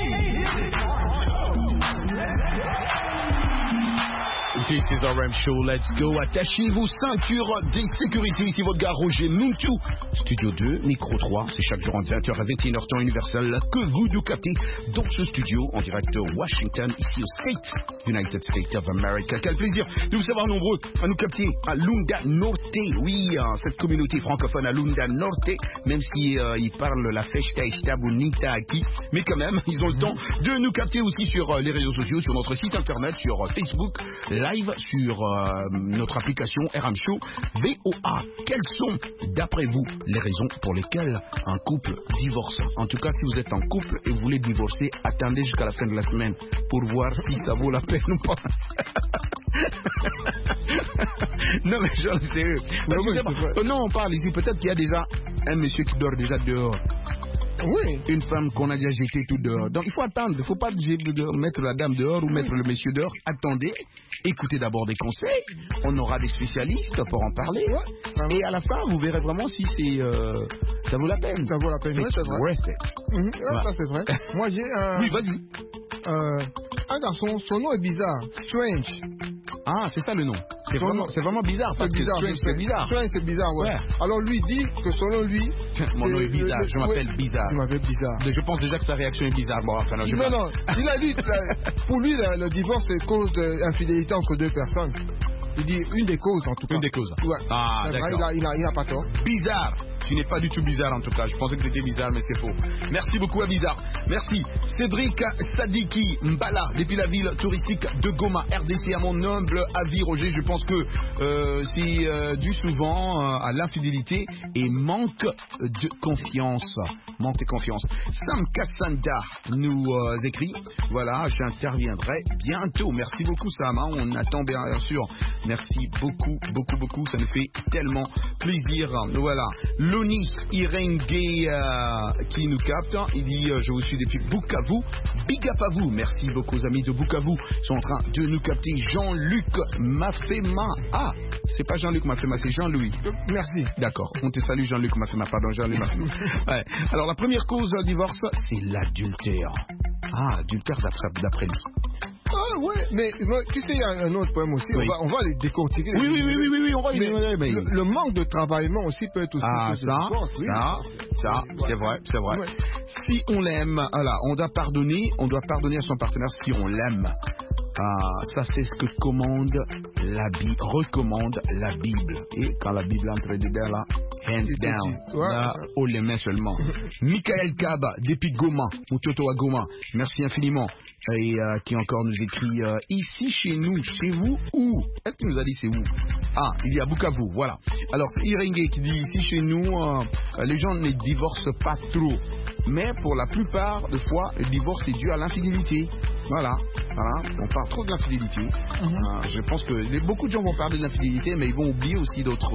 This is R M Show, let's go. Attachez vos ceintures des sécurités. Ici votre gars Roger Montou. Studio deux, micro trois. C'est chaque jour en vingt heures à vingt et une heures temps universel que vous nous captez dans ce studio en direct de Washington, ici au States, United States of America. Quel plaisir de vous savoir nombreux à nous capter à Lunda Norte. Oui, cette communauté francophone à Lunda Norte, même si euh, ils parlent la festa esta bonita aquí, mais quand même, ils ont le temps de nous capter aussi sur euh, les réseaux sociaux, sur notre site internet, sur euh, Facebook Live, sur euh, notre application R M Show V O A. Quelles sont, d'après vous, les raisons pour lesquelles un couple divorce? En tout cas, si vous êtes en couple et vous voulez divorcer, attendez jusqu'à la fin de la semaine pour voir si ça vaut la peine ou pas. Non mais genre sérieux. Non, oui, euh, non, on parle ici, peut-être qu'il y a déjà un monsieur qui dort déjà dehors. Oui. Une femme qu'on a déjà jetée tout dehors. Donc il faut attendre, il ne faut pas mettre la dame dehors ou mettre le monsieur dehors. Attendez, écoutez d'abord des conseils. On aura des spécialistes pour en parler. Ouais. Et à la fin, vous verrez vraiment si c'est euh, ça vaut la peine. Ça vaut la peine, oui, c'est vrai. Worth it. Mmh, ouais, ça c'est vrai. Moi j'ai un... Oui, vas-y. Euh, un garçon, son nom est bizarre. Strange. Ah, c'est ça le nom. C'est vraiment, c'est vraiment bizarre parce que bizarre, Strange c'est bizarre. Strange c'est bizarre, ouais. ouais. Alors lui dit que selon lui... Mon nom est bizarre, le, le, je m'appelle ouais, Bizarre. Je m'appelle Bizarre. Je pense déjà que sa réaction est bizarre. Bon, enfin, non, je non, non, il a dit, pour lui, le, le divorce c'est cause d'infidélité entre deux personnes. Il dit une des causes en tout cas. Une des causes. Ouais. Ah, d'accord. Il a, il, a, il a pas tort. Bizarre. Tu n'es pas du tout bizarre en tout cas. Je pensais que c'était bizarre, mais c'est faux. Merci beaucoup à Bizarre. Merci. Cédric Sadiki Mbala, depuis la ville touristique de Goma, R D C, à mon humble avis, Roger. Je pense que euh, c'est euh, dû souvent euh, à l'infidélité et manque de confiance. Manque de confiance. Sam Kassanda nous euh, écrit. Voilà, j'interviendrai bientôt. Merci beaucoup, Sam. Hein, on attend bien sûr. Merci beaucoup, beaucoup, beaucoup. Ça nous fait tellement plaisir. Voilà. Loni Irenge euh, qui nous capte. Il dit euh, je vous suis depuis Bukavu. Big up à vous. Merci beaucoup, amis de Bukavu. Ils sont en train de nous capter. Jean-Luc Mafema. Ah, c'est pas Jean-Luc Mafema, c'est Jean-Louis. Merci. D'accord. On te salue, Jean-Luc Mafema. Pardon, Jean-Luc Mafema. Ouais. Alors, la première cause de divorce, c'est l'adultère. Ah, l'adultère d'après lui. Ah ouais, mais tu sais, il y a un autre problème aussi. Oui. On, va, on va les décortiquer. Oui, oui, oui, oui, oui, oui, on va les mais mais... Le, le manque de travaillement aussi peut être aussi. Ah, ça, divorce, oui. ça, ça, c'est vrai, c'est vrai. Ouais. Si on l'aime, voilà, on doit pardonner, on doit pardonner à son partenaire si on l'aime. Ah, ça c'est ce que commande la Bible, recommande la Bible. Et quand la Bible entre dedans là, hands down, ouais, là, haut les mains seulement. Michael Kaba, depuis Goma, ou Toto à Goma, merci infiniment. Et euh, qui encore nous écrit euh, ici chez nous, chez vous, où? Est-ce qu'il nous a dit c'est où? Ah, il y a Bukavu, voilà. Alors c'est Irenge qui dit ici chez nous, euh, les gens ne divorcent pas trop. Mais pour la plupart de fois, le divorce est dû à l'infidélité. Voilà, voilà, on parle trop de l'infidélité. Mm-hmm. euh, je pense que beaucoup de gens vont parler de l'infidélité, mais ils vont oublier aussi d'autres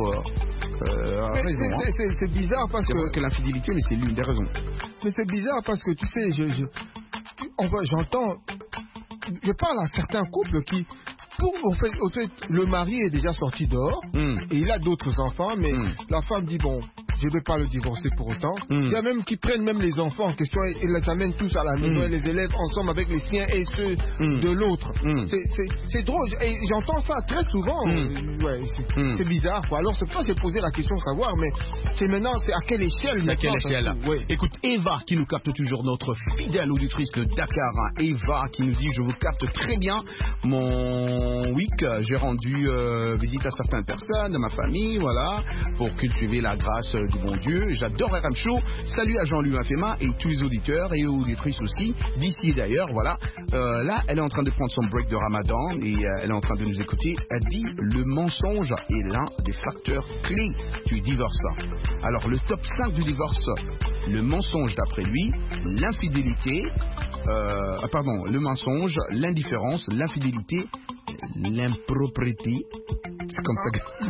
euh, raisons. C'est, c'est, c'est bizarre parce c'est que... vrai que l'infidélité, mais c'est l'une des raisons. Mais c'est bizarre parce que tu sais, je, je, on va, j'entends, je parle à certains couples qui, pour, en fait, en fait, le mari est déjà sorti dehors mm. et il a d'autres enfants, mais mm. la femme dit bon, je ne vais pas le divorcer pour autant. Mm. Il y a même qui prennent même les enfants en question et, et les amènent tous à la maison mm. et les élèves ensemble avec les siens et ceux mm. de l'autre. Mm. C'est drôle et j'entends ça très souvent. Mm. Ouais, c'est mm. bizarre quoi. Alors c'est pas j'ai posé la question de savoir, mais c'est maintenant c'est à quelle échelle. À quelle échelle ouais. Écoute, Eva qui nous capte toujours, notre fidèle auditrice de Dakar. Eva qui nous dit je vous capte très bien. Mon week j'ai rendu euh, visite à certaines personnes de ma famille, voilà, pour cultiver la grâce du bon Dieu. J'adore R M Show. Salut à Jean-Louis Mafema et tous les auditeurs et auditrices aussi, d'ici et d'ailleurs, voilà. Euh, là, elle est en train de prendre son break de Ramadan et euh, elle est en train de nous écouter. Elle dit le mensonge est l'un des facteurs clés du divorce. Alors, le top cinq du divorce, le mensonge d'après lui, l'infidélité, euh, pardon, le mensonge, l'indifférence, l'infidélité, l'impropriété. C'est comme ça que...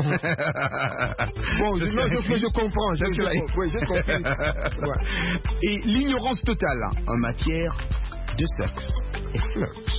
Bon, je, non, je, je comprends. Je, je, je, oui, je comprends. Ouais. Et l'ignorance totale en matière de sexe et flirt.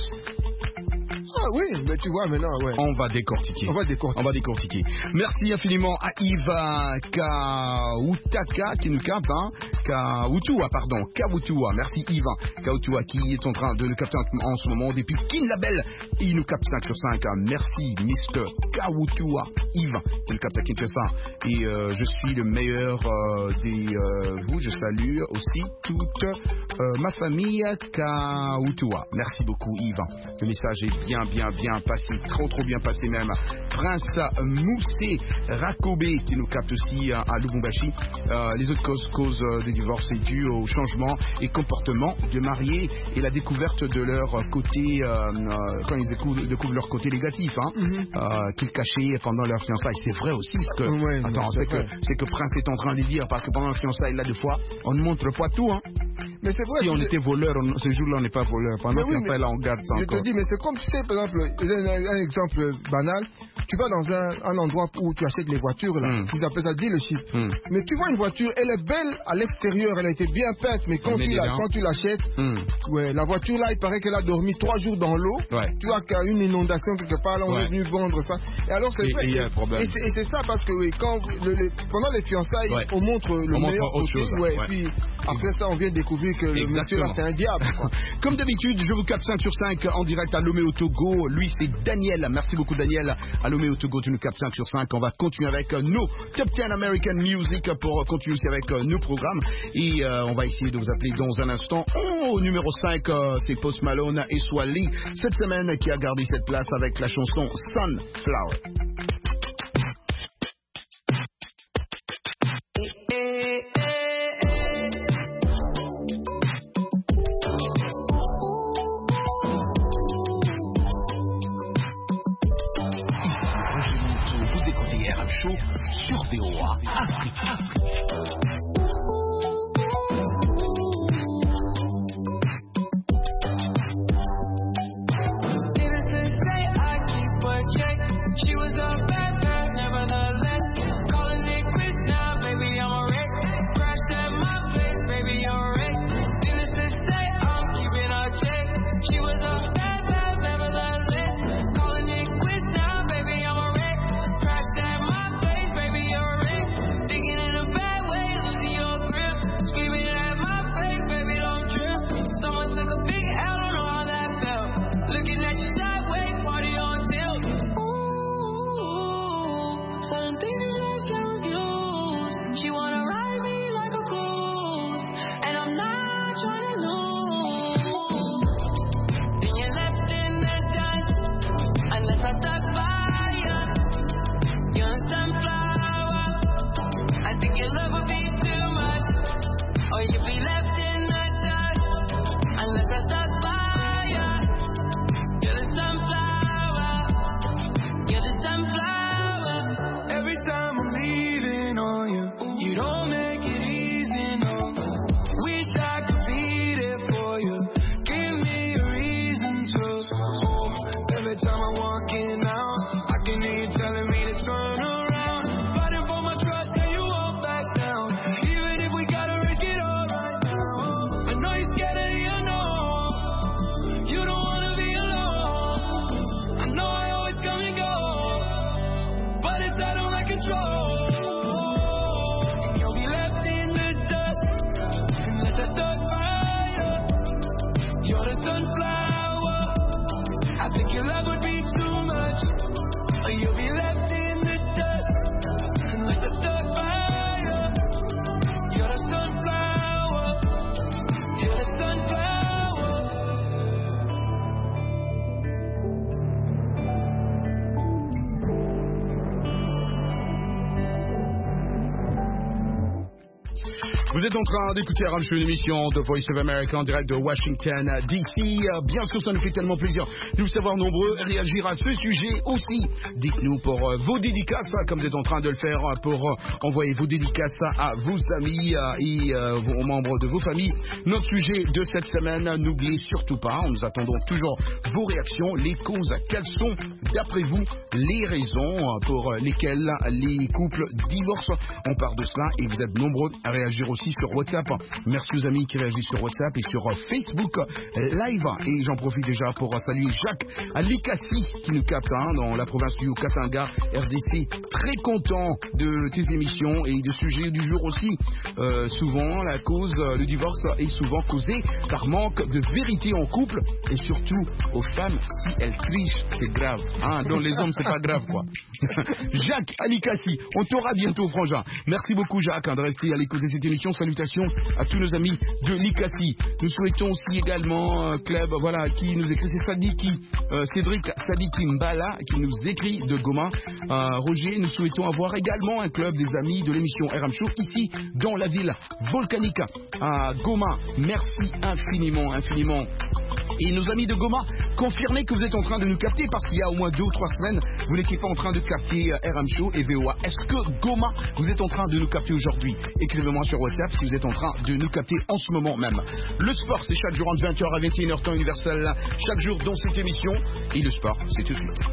Ah oui, mais tu vois maintenant, ouais. On va décortiquer. On va décortiquer. On va décortiquer. Merci infiniment à Yves Kautaka qui nous capte, hein. Kautua, pardon. Kautua. Merci Yves Kautua qui est en train de nous capter en ce moment depuis Kin Label. Il nous capte cinq sur cinq. Merci mister Kautua. Yves qui nous capte à Kinshasa. Et euh, je suis le meilleur euh, des euh, vous. Je salue aussi toute euh, ma famille Kautua. Merci beaucoup Yves. Le message est bien bien bien passé, trop trop bien passé même. Prince Moussé Rakobé qui nous capte aussi à, à Lubumbashi. Euh, les autres causes, causes de divorce est due au changement et comportement de mariés et la découverte de leur côté, euh, euh, quand ils découvrent, découvrent leur côté négatif, hein, mm-hmm. euh, qu'ils cachaient pendant leur fiançailles. C'est vrai aussi, parce que, ouais, attends, c'est que, c'est que Prince est en train de dire, parce que pendant leur fiançailles, là, des fois, on ne montre pas tout, hein. Mais c'est vrai. Si on était voleur, on, ce jour-là, on n'est pas voleur. Pendant oui, fiançailles, là, on garde ça je encore. Je te dis, mais c'est comme, tu sais, par exemple, un, un exemple banal. Tu vas dans un, un endroit où tu achètes les voitures, là, mm. ils appellent ça dealership. Mm. Mais tu vois une voiture, elle est belle à l'extérieur, elle a été bien peinte, mais quand, tu, la, quand tu l'achètes, mm. ouais, la voiture là, il paraît qu'elle a dormi trois jours dans l'eau. Ouais. Tu vois qu'il y a une inondation quelque part, là, on ouais. est venu vendre ça. Et alors, c'est vrai. Et, et c'est ça parce que, oui, quand, le, le, pendant les fiançailles, ouais. on montre le on meilleur montre côté. Chose, ouais, ouais. Puis après ça, on vient découvrir que Exactement. le monsieur là, c'est un diable. Quoi. Comme d'habitude, je vous capte cinq sur cinq en direct à Lomé au Togo. Lui, c'est Daniel. Merci beaucoup, Daniel. À Lomé au Togo, tu nous captes cinq sur cinq. On va continuer avec euh, nos Top dix American Music pour continuer aussi avec euh, nos programmes. Et euh, on va essayer de vous appeler dans un instant. Oh, numéro cinq, euh, c'est Post Malone et Swally cette semaine qui a gardé cette place avec la chanson Sunflower. Sur V O A Afrique. Losing Vous êtes en train d'écouter R M Show, une émission de Voice of America en direct de Washington D C. Bien sûr, ça nous fait tellement plaisir de vous savoir nombreux réagir à ce sujet aussi. Dites-nous pour euh, vos dédicaces, comme vous êtes en train de le faire, pour euh, envoyer vos dédicaces à vos amis euh, et euh, aux membres de vos familles. Notre sujet de cette semaine, n'oubliez surtout pas, nous attendons toujours vos réactions, les causes. Quelles sont, d'après vous, les raisons pour lesquelles les couples divorcent? On parle de cela et vous êtes nombreux à réagir aussi sur WhatsApp. Merci aux amis qui réagissent sur WhatsApp et sur Facebook Live. Et j'en profite déjà pour saluer Jacques Alikassi qui nous capte hein, dans la province du Katanga, R D C. Très content de tes émissions et des sujets du jour aussi. Euh, souvent, la cause, le divorce est souvent causé par manque de vérité en couple et surtout aux femmes, si elles trichent, c'est grave. Hein, donc les hommes, c'est pas grave quoi. Jacques Alikassi, on t'aura bientôt, frangin. Merci beaucoup, Jacques, hein, de rester à l'écoute de cette émission. Salutations à tous nos amis de Likassi. Nous souhaitons aussi également, euh, Club, voilà, qui nous écrit, c'est Sadiki, euh, Cédric Sadiki Mbala, qui nous écrit de Goma. Euh, Roger, nous souhaitons avoir également un club des amis de l'émission R M Show ici, dans la ville volcanique à Goma. Merci infiniment, infiniment. Et nos amis de Goma, confirmez que vous êtes en train de nous capter parce qu'il y a au moins deux ou trois semaines, vous n'étiez pas en train de capter R M Show et V O A. Est-ce que Goma, vous êtes en train de nous capter aujourd'hui? Écrivez-moi sur WhatsApp si vous êtes en train de nous capter en ce moment même. Le sport, c'est chaque jour entre vingt heures à vingt et une heures temps universel, chaque jour dans cette émission. Et le sport, c'est tout de suite.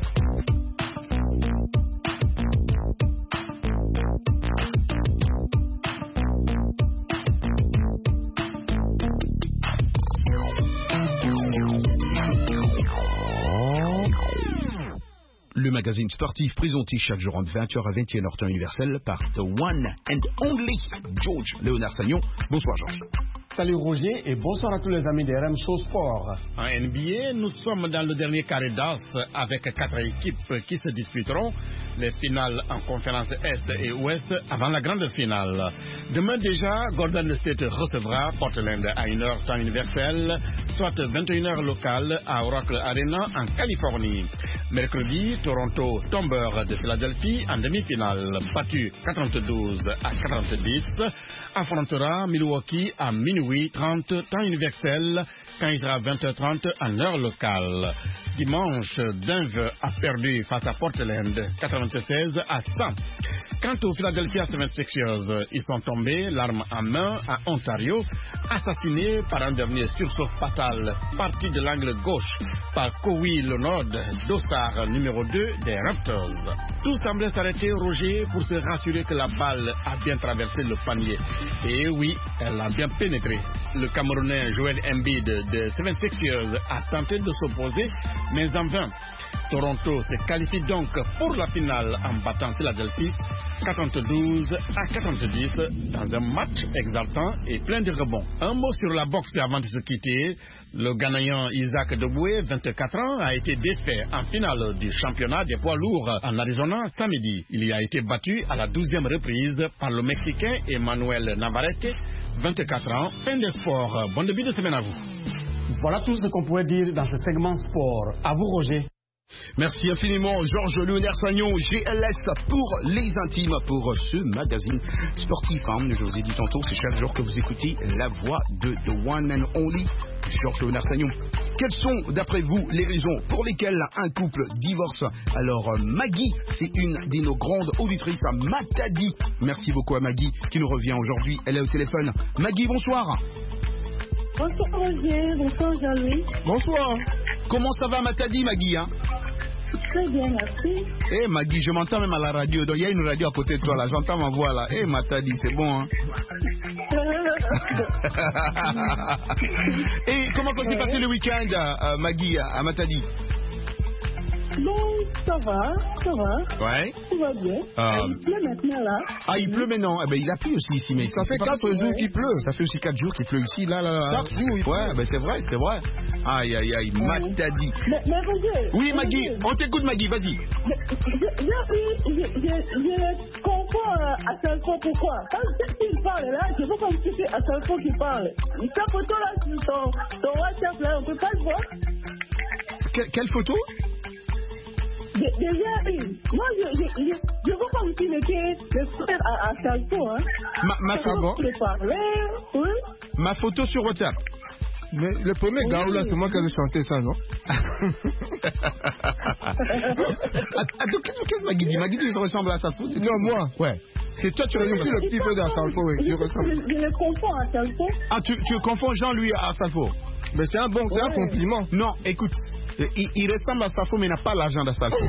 Le magazine sportif présenté chaque jour entre vingt heures à vingt et une heures temps universel par The One and Only George Léonard Sagnon. Bonsoir Georges. Salut Roger et bonsoir à tous les amis de R M Show Sport. En N B A, nous sommes dans le dernier carré d'as avec quatre équipes qui se disputeront les finales en conférence Est et Ouest avant la grande finale. Demain déjà, Golden State recevra Portland à une heure temps universel, soit vingt et une heures locale à Oracle Arena en Californie. Mercredi, Toronto, tombeur de Philadelphie en demi-finale, battu quatre-vingt-douze à quatre-vingt-dix, affrontera Milwaukee à minuit trente temps universel quand il sera vingt heures trente en heure locale. Dimanche, Denver a perdu face à Portland quatre-vingt-seize à cent. Quant aux Philadelphia seventy-sixers, ils sont tombés l'arme en main à Ontario, assassinés par un dernier sursaut fatal parti de l'angle gauche par Kawhi Leonard, dossard numéro deux des Raptors. Tout semblait s'arrêter, Roger, pour se rassurer que la balle a bien traversé le panier. Et oui, elle a bien pénétré. Le Camerounais Joel Embiid de seventy-sixers a tenté de s'opposer, mais en vain. Toronto se qualifie donc pour la finale en battant Philadelphie quatre-vingt-douze à quatre-vingt-dix dans un match exaltant et plein de rebonds. Un mot sur la boxe avant de se quitter. Le Ghanéen Isaac Deboué, vingt-quatre ans, a été défait en finale du championnat des poids lourds en Arizona samedi. Il y a été battu à la douzième reprise par le Mexicain Emmanuel Navarrete, vingt-quatre ans. Fin des sports. Bon début de semaine à vous. Voilà tout ce qu'on pouvait dire dans ce segment sport. À vous, Roger. Merci infiniment Georges Léonard Sagnon, G L S pour les intimes, pour ce magazine sportif. Hein. Je vous ai dit tantôt, c'est chaque jour que vous écoutez la voix de The One and Only Georges Léonard Sagnon. Quelles sont, d'après vous, les raisons pour lesquelles un couple divorce? Alors, Maggie, c'est une de nos grandes auditrices, Matadi. Merci beaucoup à Maggie qui nous revient aujourd'hui. Elle est au téléphone. Maggie, bonsoir. Bonsoir Roger, bonsoir Jean-Louis. Bonsoir. Comment ça va Matadi, Maggie hein? Très bien, merci. Eh hey, Maggie, je m'entends même à la radio. Donc il y a une radio à côté de toi là, j'entends ma voix là. Eh hey, Matadi, c'est bon hein? Et comment ça s'est passé le week-end, euh, Maggie, à Matadi? Bon, ça va, ça va. Ouais. Tout va bien. Euh... Il pleut maintenant là. Ah, il pleut maintenant. Eh ben, il a plu aussi ici, mais ça fait quatre jours qu'il pleut. Ça fait aussi quatre jours qu'il pleut ici, là, là, là. Quatre jours, il pleut. Ouais, ben c'est vrai, c'est vrai. Aïe, aïe, aïe, Ouais. Matadi. Mais, mais Roger. Oui, Maggie, Roger, on t'écoute, Maggie, vas-y. je, je, je, je, je, je comprends euh, à chaque fois pourquoi. Quand il parle là, je veux comme si c'est à chaque fois qu'il parle. Ta photo là sur ton, ton WhatsApp là, on peut pas le voir. Que, quelle photo? Déjà, moi, je, je, je, je vois comme s'il était le frère à, à Salto. Hein. Ma, ma, photo, oui. ma photo sur WhatsApp. Mais le premier oui. Gaoula, c'est moi qui avais chanté ça, non? Attends, qu'est-ce que Magui dit? Magui dit que je ressemble à Salto? Non, moi. Ouais. C'est toi, tu ressembles à le petit peu d'Asalfo, oui. Je, je, ressemble. je, je le confonds à Salto. Ah, tu, tu confonds Jean, lui, à Salfo? Mais c'est un bon, c'est ouais. un compliment. Non, écoute, il, il ressemble à Salfo, mais il n'a pas l'argent d'Asalfo.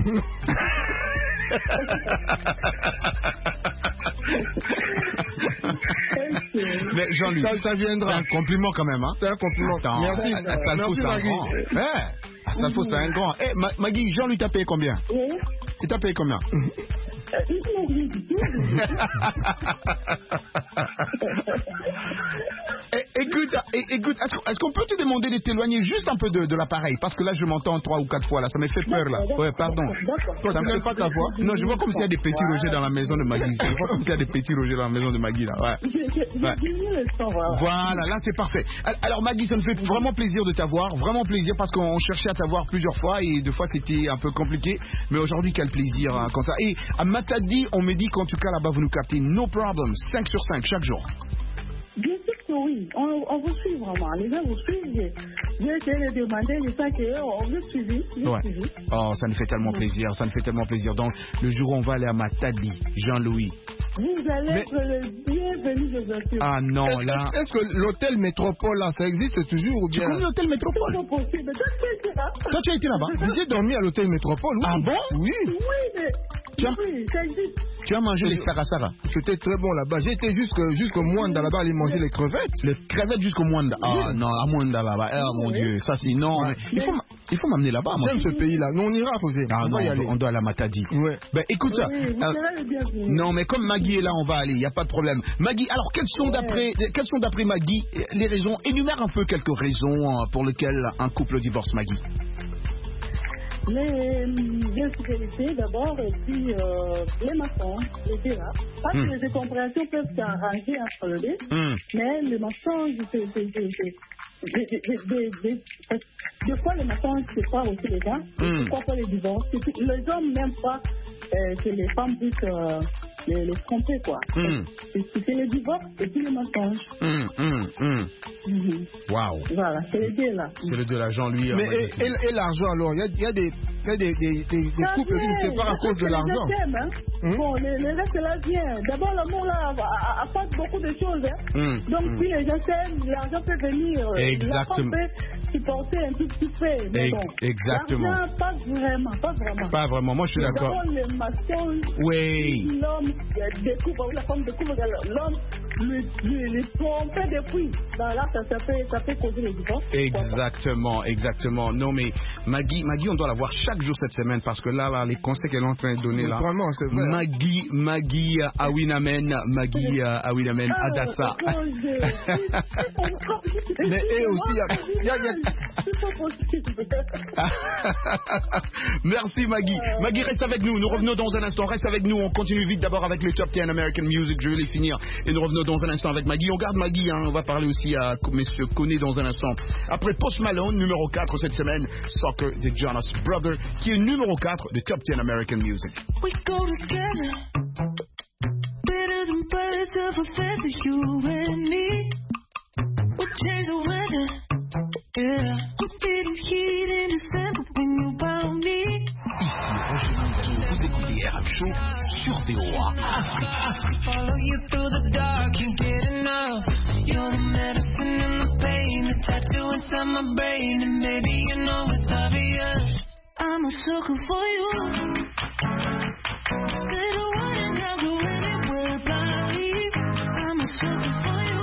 Mais Jean-Luc, ça, ça viendra. C'est un compliment quand même, hein? C'est un compliment. Attends, merci. Asalfo, c'est un grand. Eh, Asalfo, c'est un grand. Eh, Ma Magui, Jean-Luc t'a payé combien? Oui. Il t'a payé combien? Eh, écoute, eh, écoute, est-ce, est-ce qu'on peut te demander de t'éloigner juste un peu de, de l'appareil? Parce que là, je m'entends trois ou quatre fois, là, ça me fait peur, là. Ouais, pardon. Toi, ça me fait pas ta voix? Non, je vois comme s'il y a des petits Rogers dans la maison de Magui. Je vois comme s'il y a des petits Rogers dans la maison de Magui, là. Ouais. Ouais. Voilà, là, c'est parfait. Alors, Magui, ça me fait vraiment plaisir de t'avoir, vraiment plaisir, parce qu'on cherchait à t'avoir plusieurs fois et deux fois, c'était un peu compliqué. Mais aujourd'hui, quel plaisir, hein, comme ça. Et à Matadi, on me dit qu'en tout cas, là-bas, vous nous captez. No problem. cinq sur cinq, chaque jour. Bien sûr que oui, on, on vous suit vraiment. Les gens vous suivent. J'ai essayé de demander, je sais qu'on vous suit. Ouais. Suivi. Oh, ça nous fait tellement plaisir, ça nous fait tellement plaisir. Donc, le jour où on va aller à Matadi, Jean-Louis. Vous allez Mais... être le bienvenu de votre. Ah non, est-ce, là. Est-ce que l'hôtel Métropole, là, ça existe toujours ou bien? Tu connais l'hôtel Métropole? C'est possible. Toi, tu as été là-bas? J'ai dormi à l'hôtel Métropole, oui. Ah bon? Oui. Oui, mais. Tu as... Oui, ça existe. Tu as mangé les sarasara? C'était très bon là-bas. J'ai été jusqu'au jusqu'au Mwanda là-bas aller manger les crevettes. Les crevettes jusqu'au Mwanda? Ah oui. Non, à Mwanda là-bas. Ah mon Dieu, ça c'est non. Ouais. Il faut, il faut m'amener là-bas. J'aime ce pays-là. Non, on ira, José. Ah on non, va y on, aller. on doit aller à Matadi. Ouais. Ben écoute ça. Oui, euh, non, mais comme Magui est là, on va aller. Il n'y a pas de problème. Magui, alors quelles sont ouais. d'après, quelles sont d'après Magui les raisons? Énumère un peu quelques raisons pour lesquelles un couple divorce, Magui. Les insécurités d'abord, et puis euh, les maçons, les débats. Parce mm. que les incompréhensions peuvent s'arranger entre les deux, mm. mais les mensonges, c'est, c'est, c'est, c'est, des, des, des, des, des fois les mensonges séparent aussi les gens. Mm. Pourquoi pas les divorces? Les hommes n'aiment pas euh, que les femmes puissent euh, les, les tromper, quoi. Mm. C'est, c'est les divorces et puis les mensonges. Mm, mm, mm. Mm-hmm. Wow. Voilà, c'est les deux là. C'est les deux là, Jean-Louis. Mais et, et, et l'argent alors? Il y a, il y a des, il y a des, des, des, des couples qui ne se séparent à cause de l'argent. Hein? Hum? Bon, les, les restes là viennent. D'abord, l'amour là apporte beaucoup de choses. Hein? Hum, Donc, hum. si les gens s'aiment, l'argent peut venir. Exactement. Peut supporter un tout petit peu. Mais Ex- bon, exactement. L'argent, pas vraiment, pas vraiment. Pas vraiment, moi je suis mais d'accord. D'abord, les maçons, oui. L'homme découvre, la femme découvre l'homme, le, le, le tromper depuis. Ben là, ça, ça, peut, ça peut causer les divorces. Exactement, exactement. Non, mais Magui, Magui, on doit la voir chaque jour cette semaine parce que là, là les conseils qu'elle est en train de donner là. Vraiment, c'est vrai. Magui, Magui, Awinamen, Magui, Awinamen, Adassa. Mais et aussi, il y a. Y a... Merci Magui. Magui, reste avec nous. Nous revenons dans un instant. Reste avec nous. On continue vite d'abord avec le Top dix American Music. Je vais les finir. Et nous revenons dans un instant avec Magui. On garde Magui. Hein. On va parler aussi à Monsieur Koné dans un instant. Après Post Malone, numéro quatre cette semaine. Soccer de Jonas Brothers, qui est numéro quatre de Top dix American Music. We go together. Better than birds of a feather, you and me. We change the weather. Yeah. We didn't heat in December when you found me. Ici Roger Montou, vous écoutez R M Show sur V O A Afrique. Follow you through the dark, can't get enough. You're the medicine and the pain, the tattoo inside my brain, and baby you know it's obvious. I'm a sucker for you. Say the word and I'll go anywhere blindly. I'm a sucker for you.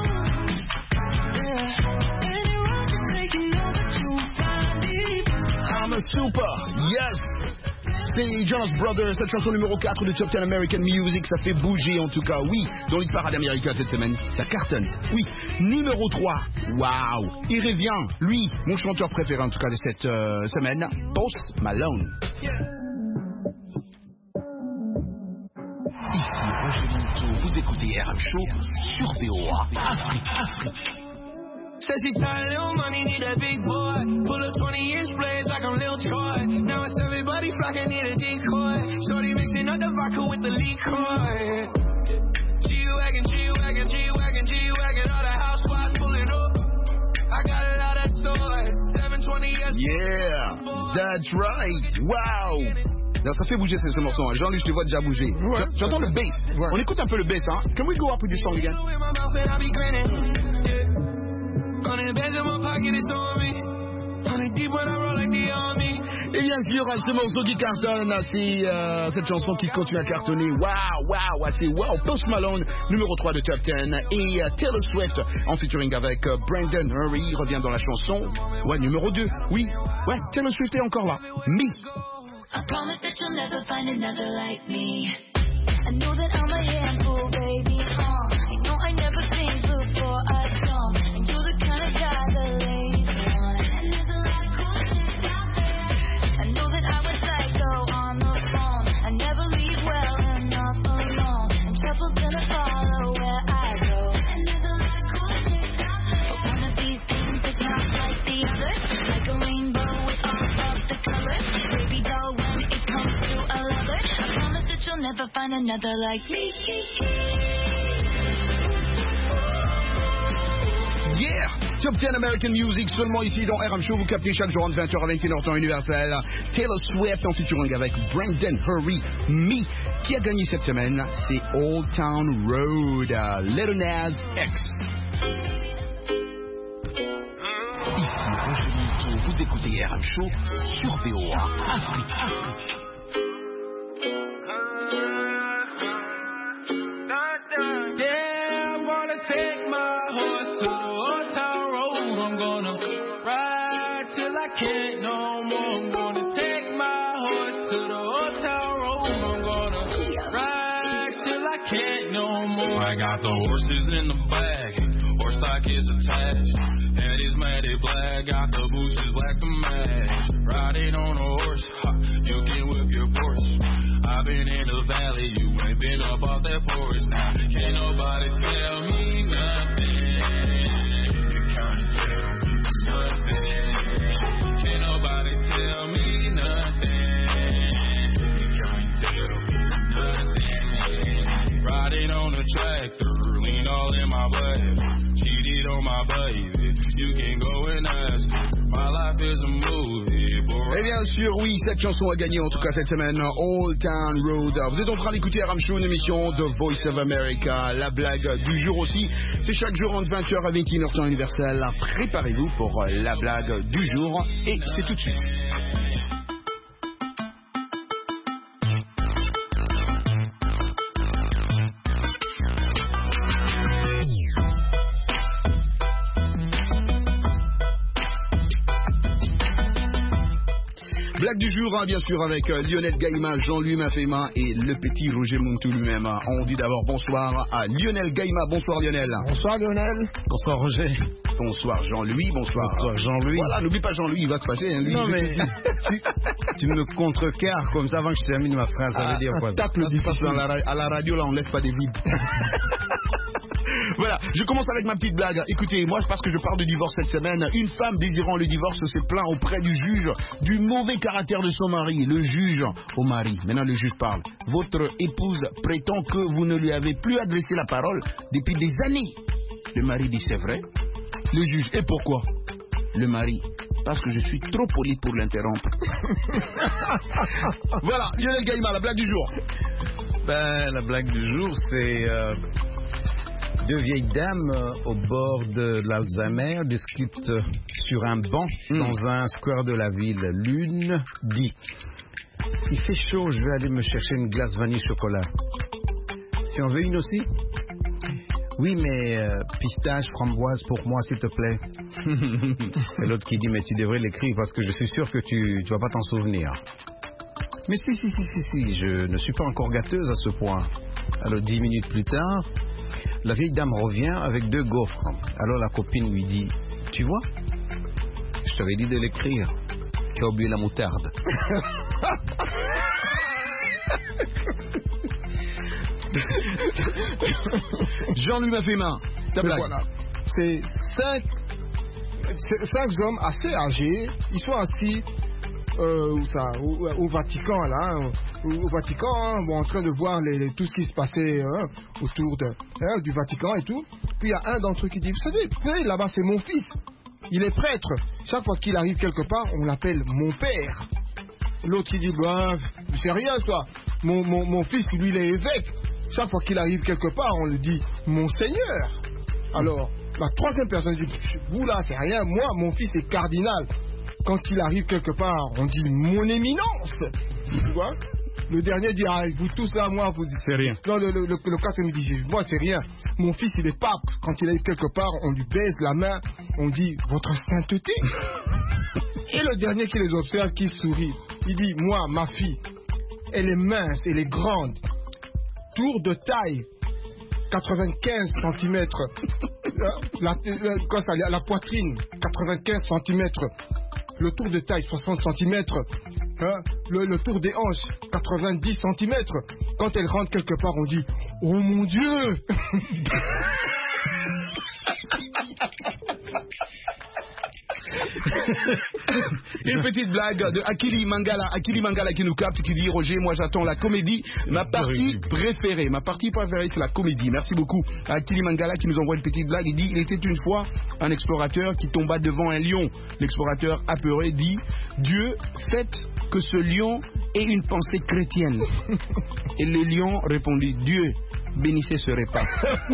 Yeah. Any road you're taking over to find me. I'm a super, yes. C'est Jonas Brothers, cette chanson numéro quatre de Top dix American Music, ça fait bouger en tout cas, oui, dans les parades américaines cette semaine, ça cartonne, oui. Numéro trois, waouh, il revient, lui, mon chanteur préféré en tout cas de cette euh, semaine, Post Malone. Ici Roger Montou, vous écoutez R M Show sur V O A Afrique. Said she tired, little money, need a big boy. Pull up twenty inch blades like I'm Lil Troy. Now it's everybody flocking, need a decoy. Shorty mixing up the vodka with the liquor. G-Wagon, G-Wagon, G-Wagon, G-Wagon. All the housewives pulling up. I got a lot of toys. seven twenty S. Yeah, that's right. Wow. Non, ça fait bouger ce, ce morceau. Hein. Jean-Luc, je te vois déjà bouger. Ouais. J'entends le bass. Ouais. On écoute un peu le bass. Hein. Can we go up with this song again? Et bien sûr, ce morceau qui cartonne, c'est euh, cette chanson qui continue à cartonner. Waouh, waouh, c'est waouh. Post Malone, numéro trois de Top dix. Et euh, Taylor Swift, en featuring avec euh, Brandon Urie, revient dans la chanson. Ouais, numéro deux. Oui, ouais, Taylor Swift est encore là. Me. I promise that you'll never find another like me. I know that I'm a handful, baby. Uh, I know I never think before I come. And you're the kind of guy the ladies want. And there's a lot of cool shit out there. I know that I was psycho on the phone. I never leave well enough alone. And trouble's gonna follow where I go. And there's a lot of cool shit out there. But one of these things is not like the other. Like a rainbow with all of the colors. Baby doll, when it comes to a lover, I promise that you'll never find another like me. Yeah! Top dix American Music, seulement ici dans R M Show. Vous captez chaque jour entre vingt heures à vingt et une heures temps universel. Taylor Swift en featuring avec Brandon Urie, Me. Qui a gagné cette semaine? C'est Old Town Road, uh, Lil Nas X. Ici Roger Monteau, vous écoutez R M Show sur V O A Afrique. Yeah, I'm gonna take my horse to the old town road. I'm gonna ride till I can't no more. I'm gonna take my horse to the old town road. I'm gonna ride till I can't no more. I got the horses in the bag, horse stock is attached. Head is matted black, got the bushes black to match. Riding on a horse, ha, you can whip your Porsche. I've been in the valley, you ain't been up off that porch. Now can't nobody tell me nothing. You can't tell me nothing. Can't nobody tell me nothing. You can't tell me nothing. Riding on a tractor, lean all in my butt. Cheated on my baby, you can go and ask her. My life is a movie. Et bien sûr, oui, cette chanson a gagné en tout cas cette semaine, Old Town Road. Vous êtes en train d'écouter R M Show, une émission de Voice of America. La blague du jour aussi, c'est chaque jour entre vingt heures à vingt et une heures temps universel. Préparez-vous pour la blague du jour et c'est tout de suite. Blague du jour, hein, bien sûr, avec euh, Lionel Gaïma, Jean-Louis Mafema et le petit Roger Montou lui-même. On dit d'abord bonsoir à Lionel Gaïma. Bonsoir Lionel. Bonsoir Lionel. Bonsoir Roger. Bonsoir Jean-Louis. Bonsoir. Bonsoir Jean-Louis. Voilà, n'oublie pas Jean-Louis, il va se passer. Hein, lui, non mais tu, tu me contrecarres comme ça avant que je termine ma phrase. Ça veut dire quoi? Tape le difficile. À la, à la radio, là, on laisse pas des vides. Voilà, je commence avec ma petite blague. Écoutez, moi, parce que je parle de divorce cette semaine, une femme désirant le divorce s'est plaint auprès du juge du mauvais caractère de son mari. Le juge au mari. Maintenant, le juge parle. Votre épouse prétend que vous ne lui avez plus adressé la parole depuis des années. Le mari dit c'est vrai. Le juge, et pourquoi? Le mari, parce que je suis trop poli pour l'interrompre. Voilà, Lionel Gaïma, la blague du jour. Ben, la blague du jour, c'est... Euh... Deux vieilles dames euh, au bord de l'Alzheimer discutent euh, sur un banc mmh. dans un square de la ville. L'une dit: il fait chaud, je vais aller me chercher une glace vanille chocolat. Tu en veux une aussi? Oui, mais euh, pistache, framboise pour moi, s'il te plaît. Et l'autre qui dit: mais tu devrais l'écrire parce que je suis sûr que tu ne vas pas t'en souvenir. Mais si, si, si, si, si, je ne suis pas encore gâteuse à ce point. Alors dix minutes plus tard, la vieille dame revient avec deux gaufres. Alors la copine lui dit: tu vois, je t'avais dit de l'écrire. Tu as oublié la moutarde. Jean-Louis Mafema, ta blague. Voilà. C'est cinq c'est cinq hommes assez âgés. Ils sont assis euh, où ça, au, au Vatican, là, hein, au, au Vatican, hein, bon, en train de voir les, les, tout ce qui se passait hein, autour de, hein, du Vatican et tout. Puis il y a un d'entre eux qui dit, vous savez, vous savez, là-bas c'est mon fils. Il est prêtre. Chaque fois qu'il arrive quelque part, on l'appelle mon père. L'autre qui dit, bah, c'est rien toi. Mon, mon, mon fils, lui, il est évêque. Chaque fois qu'il arrive quelque part, on lui dit mon seigneur. Alors, la troisième personne dit, vous là, c'est rien. Moi, mon fils est cardinal. Quand il arrive quelque part, on dit mon éminence. Tu vois? Le dernier dit, ah, vous tous là, moi, vous dites. C'est rien. Non, le, le, le, le quatrième dit, moi, c'est rien. Mon fils, il est pape. Quand il arrive quelque part, on lui baise la main, on dit, votre sainteté. Et le dernier qui les observe, qui sourit, il dit, moi, ma fille, elle est mince, elle est grande. Tour de taille, quatre-vingt-quinze centimètres. La, la, la, la poitrine, quatre-vingt-quinze centimètres. Le tour de taille, soixante centimètres. Hein, le, le tour des hanches, quatre-vingt-dix centimètres. Quand elle rentre quelque part, on dit « Oh mon Dieu !» Une petite blague de Akili Mangala, Akili Mangala qui nous capte, qui dit Roger, moi j'attends la comédie. Ma partie préférée, ma partie préférée c'est la comédie. Merci beaucoup à Akili Mangala qui nous envoie une petite blague. Il dit, il était une fois un explorateur qui tomba devant un lion. L'explorateur apeuré dit, Dieu, faites que ce lion ait une pensée chrétienne. Et le lion répondit, Dieu, bénissez ce repas.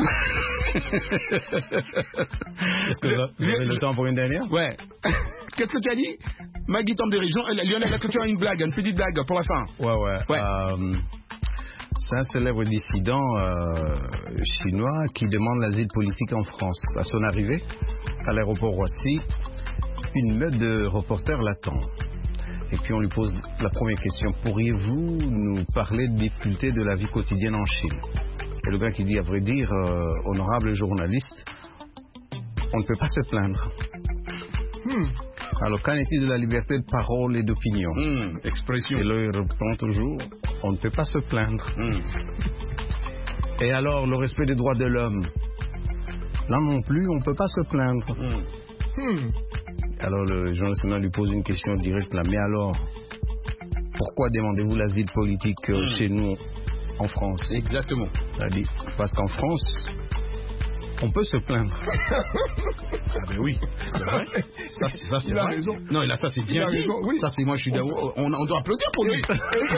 Est-ce que vous avez le temps pour une dernière? Ouais. Qu'est-ce que tu as dit? Maggie Tambéry, Lionel, est-ce que tu as une blague, une petite blague pour la fin? Ouais, ouais. ouais. Euh, c'est un célèbre dissident euh, chinois qui demande l'asile politique en France. À son arrivée, à l'aéroport Roissy, une meute de reporters l'attend. Et puis on lui pose la première question. Pourriez-vous nous parler des difficultés de la vie quotidienne en Chine? Et le gars qui dit, à vrai dire, euh, honorable journaliste, on ne peut pas se plaindre. Hmm. Alors, qu'en est-il de la liberté de parole et d'opinion? hmm. Expression. Et là, il répond toujours, on ne peut pas se plaindre. Hmm. Et alors, le respect des droits de l'homme? Là non plus, on ne peut pas se plaindre. Hmm. Hmm. Alors, le journaliste lui pose une question directe là, mais alors, pourquoi demandez-vous l'asile politique euh, hmm. chez nous en France? Exactement. Parce qu'en France, on peut se plaindre. Ah ben oui, c'est vrai. Ça, c'est, ça, c'est il a vrai. raison. Non, là, ça c'est bien. Il a raison, oui. Ça c'est moi, je suis d'accord. On, on doit applaudir pour lui.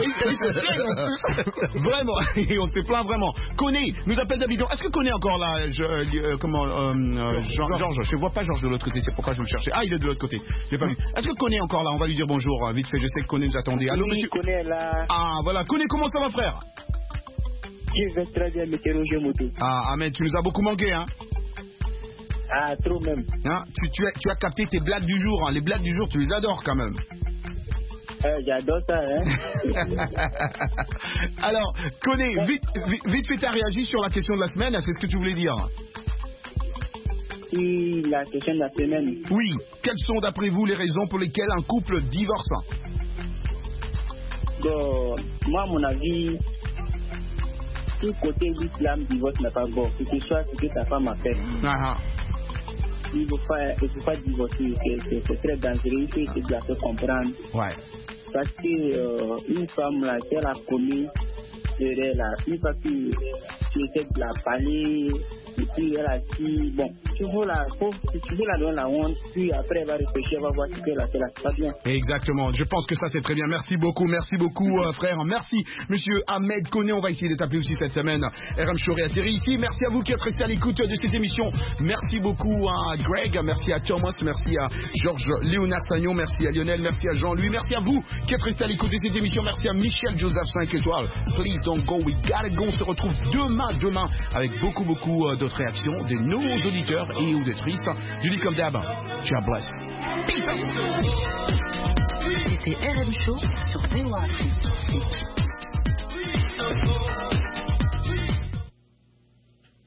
Vraiment. Et on se plaint vraiment. Koné nous appelle d'Abidjan. Est-ce que Koné est encore là? je, euh, Comment euh, euh, Georges. George, je ne vois pas Georges de l'autre côté. C'est pourquoi je le cherchais. Ah, il est de l'autre côté. Je l'ai pas vu. Est-ce que Koné est encore là? On va lui dire bonjour. Vite fait. Je sais que Koné nous attendait. Allô, oui, monsieur. Koné est là. Ah, voilà. Koné, comment ça va, frère? Je vais très bien, monsieur Roger Moto. Ah, Ahmed, tu nous as beaucoup manqué, hein? Ah, trop même. Hein, tu, tu, as, tu as capté tes blagues du jour. Hein. Les blagues du jour, tu les adores quand même. Euh, j'adore ça, hein. Alors, Koné, vite, vite, vite fait, tu as réagi sur la question de la semaine. C'est ce que tu voulais dire? Oui, la question de la semaine. Oui. Quelles sont, d'après vous, les raisons pour lesquelles un couple divorce? Bon, moi, à mon avis, tout côté l'islam, divorce n'est pas bon. Que ce soit ce que ta femme a fait. Ah, ah. Il ne faut pas, il faut pas divorcer. C'est, c'est très dangereux. Il faut que tu dois te comprendre. Ouais. Parce que euh, une femme, là, si elle a commis, serait là. Une fois que tu essaies de la parler, et puis elle a dit, bon, tu veux la, faut, tu veux la donner la honte, puis après elle va réfléchir, elle va voir ce qu'elle a fait là, c'est pas bien. Exactement, je pense que ça c'est très bien. Merci beaucoup, merci beaucoup euh, frère. Merci monsieur Ahmed Koné, on va essayer de t'appeler aussi cette semaine. R M Show réatterri ici. Merci à vous qui êtes restés à l'écoute de cette émission. Merci beaucoup à Greg, merci à Thomas, merci à Georges Léonard Sagnon, merci à Lionel, merci à Jean-Louis, merci à vous qui êtes restés à l'écoute de cette émission. Merci à Michel Joseph cinq étoiles. Please don't go, we gotta go. On se retrouve demain, demain avec beaucoup beaucoup euh, d'autres réactions de nos auditeurs et auditrices. Je dis comme d'hab, ciao, bless. C'était R M Show sur V O A.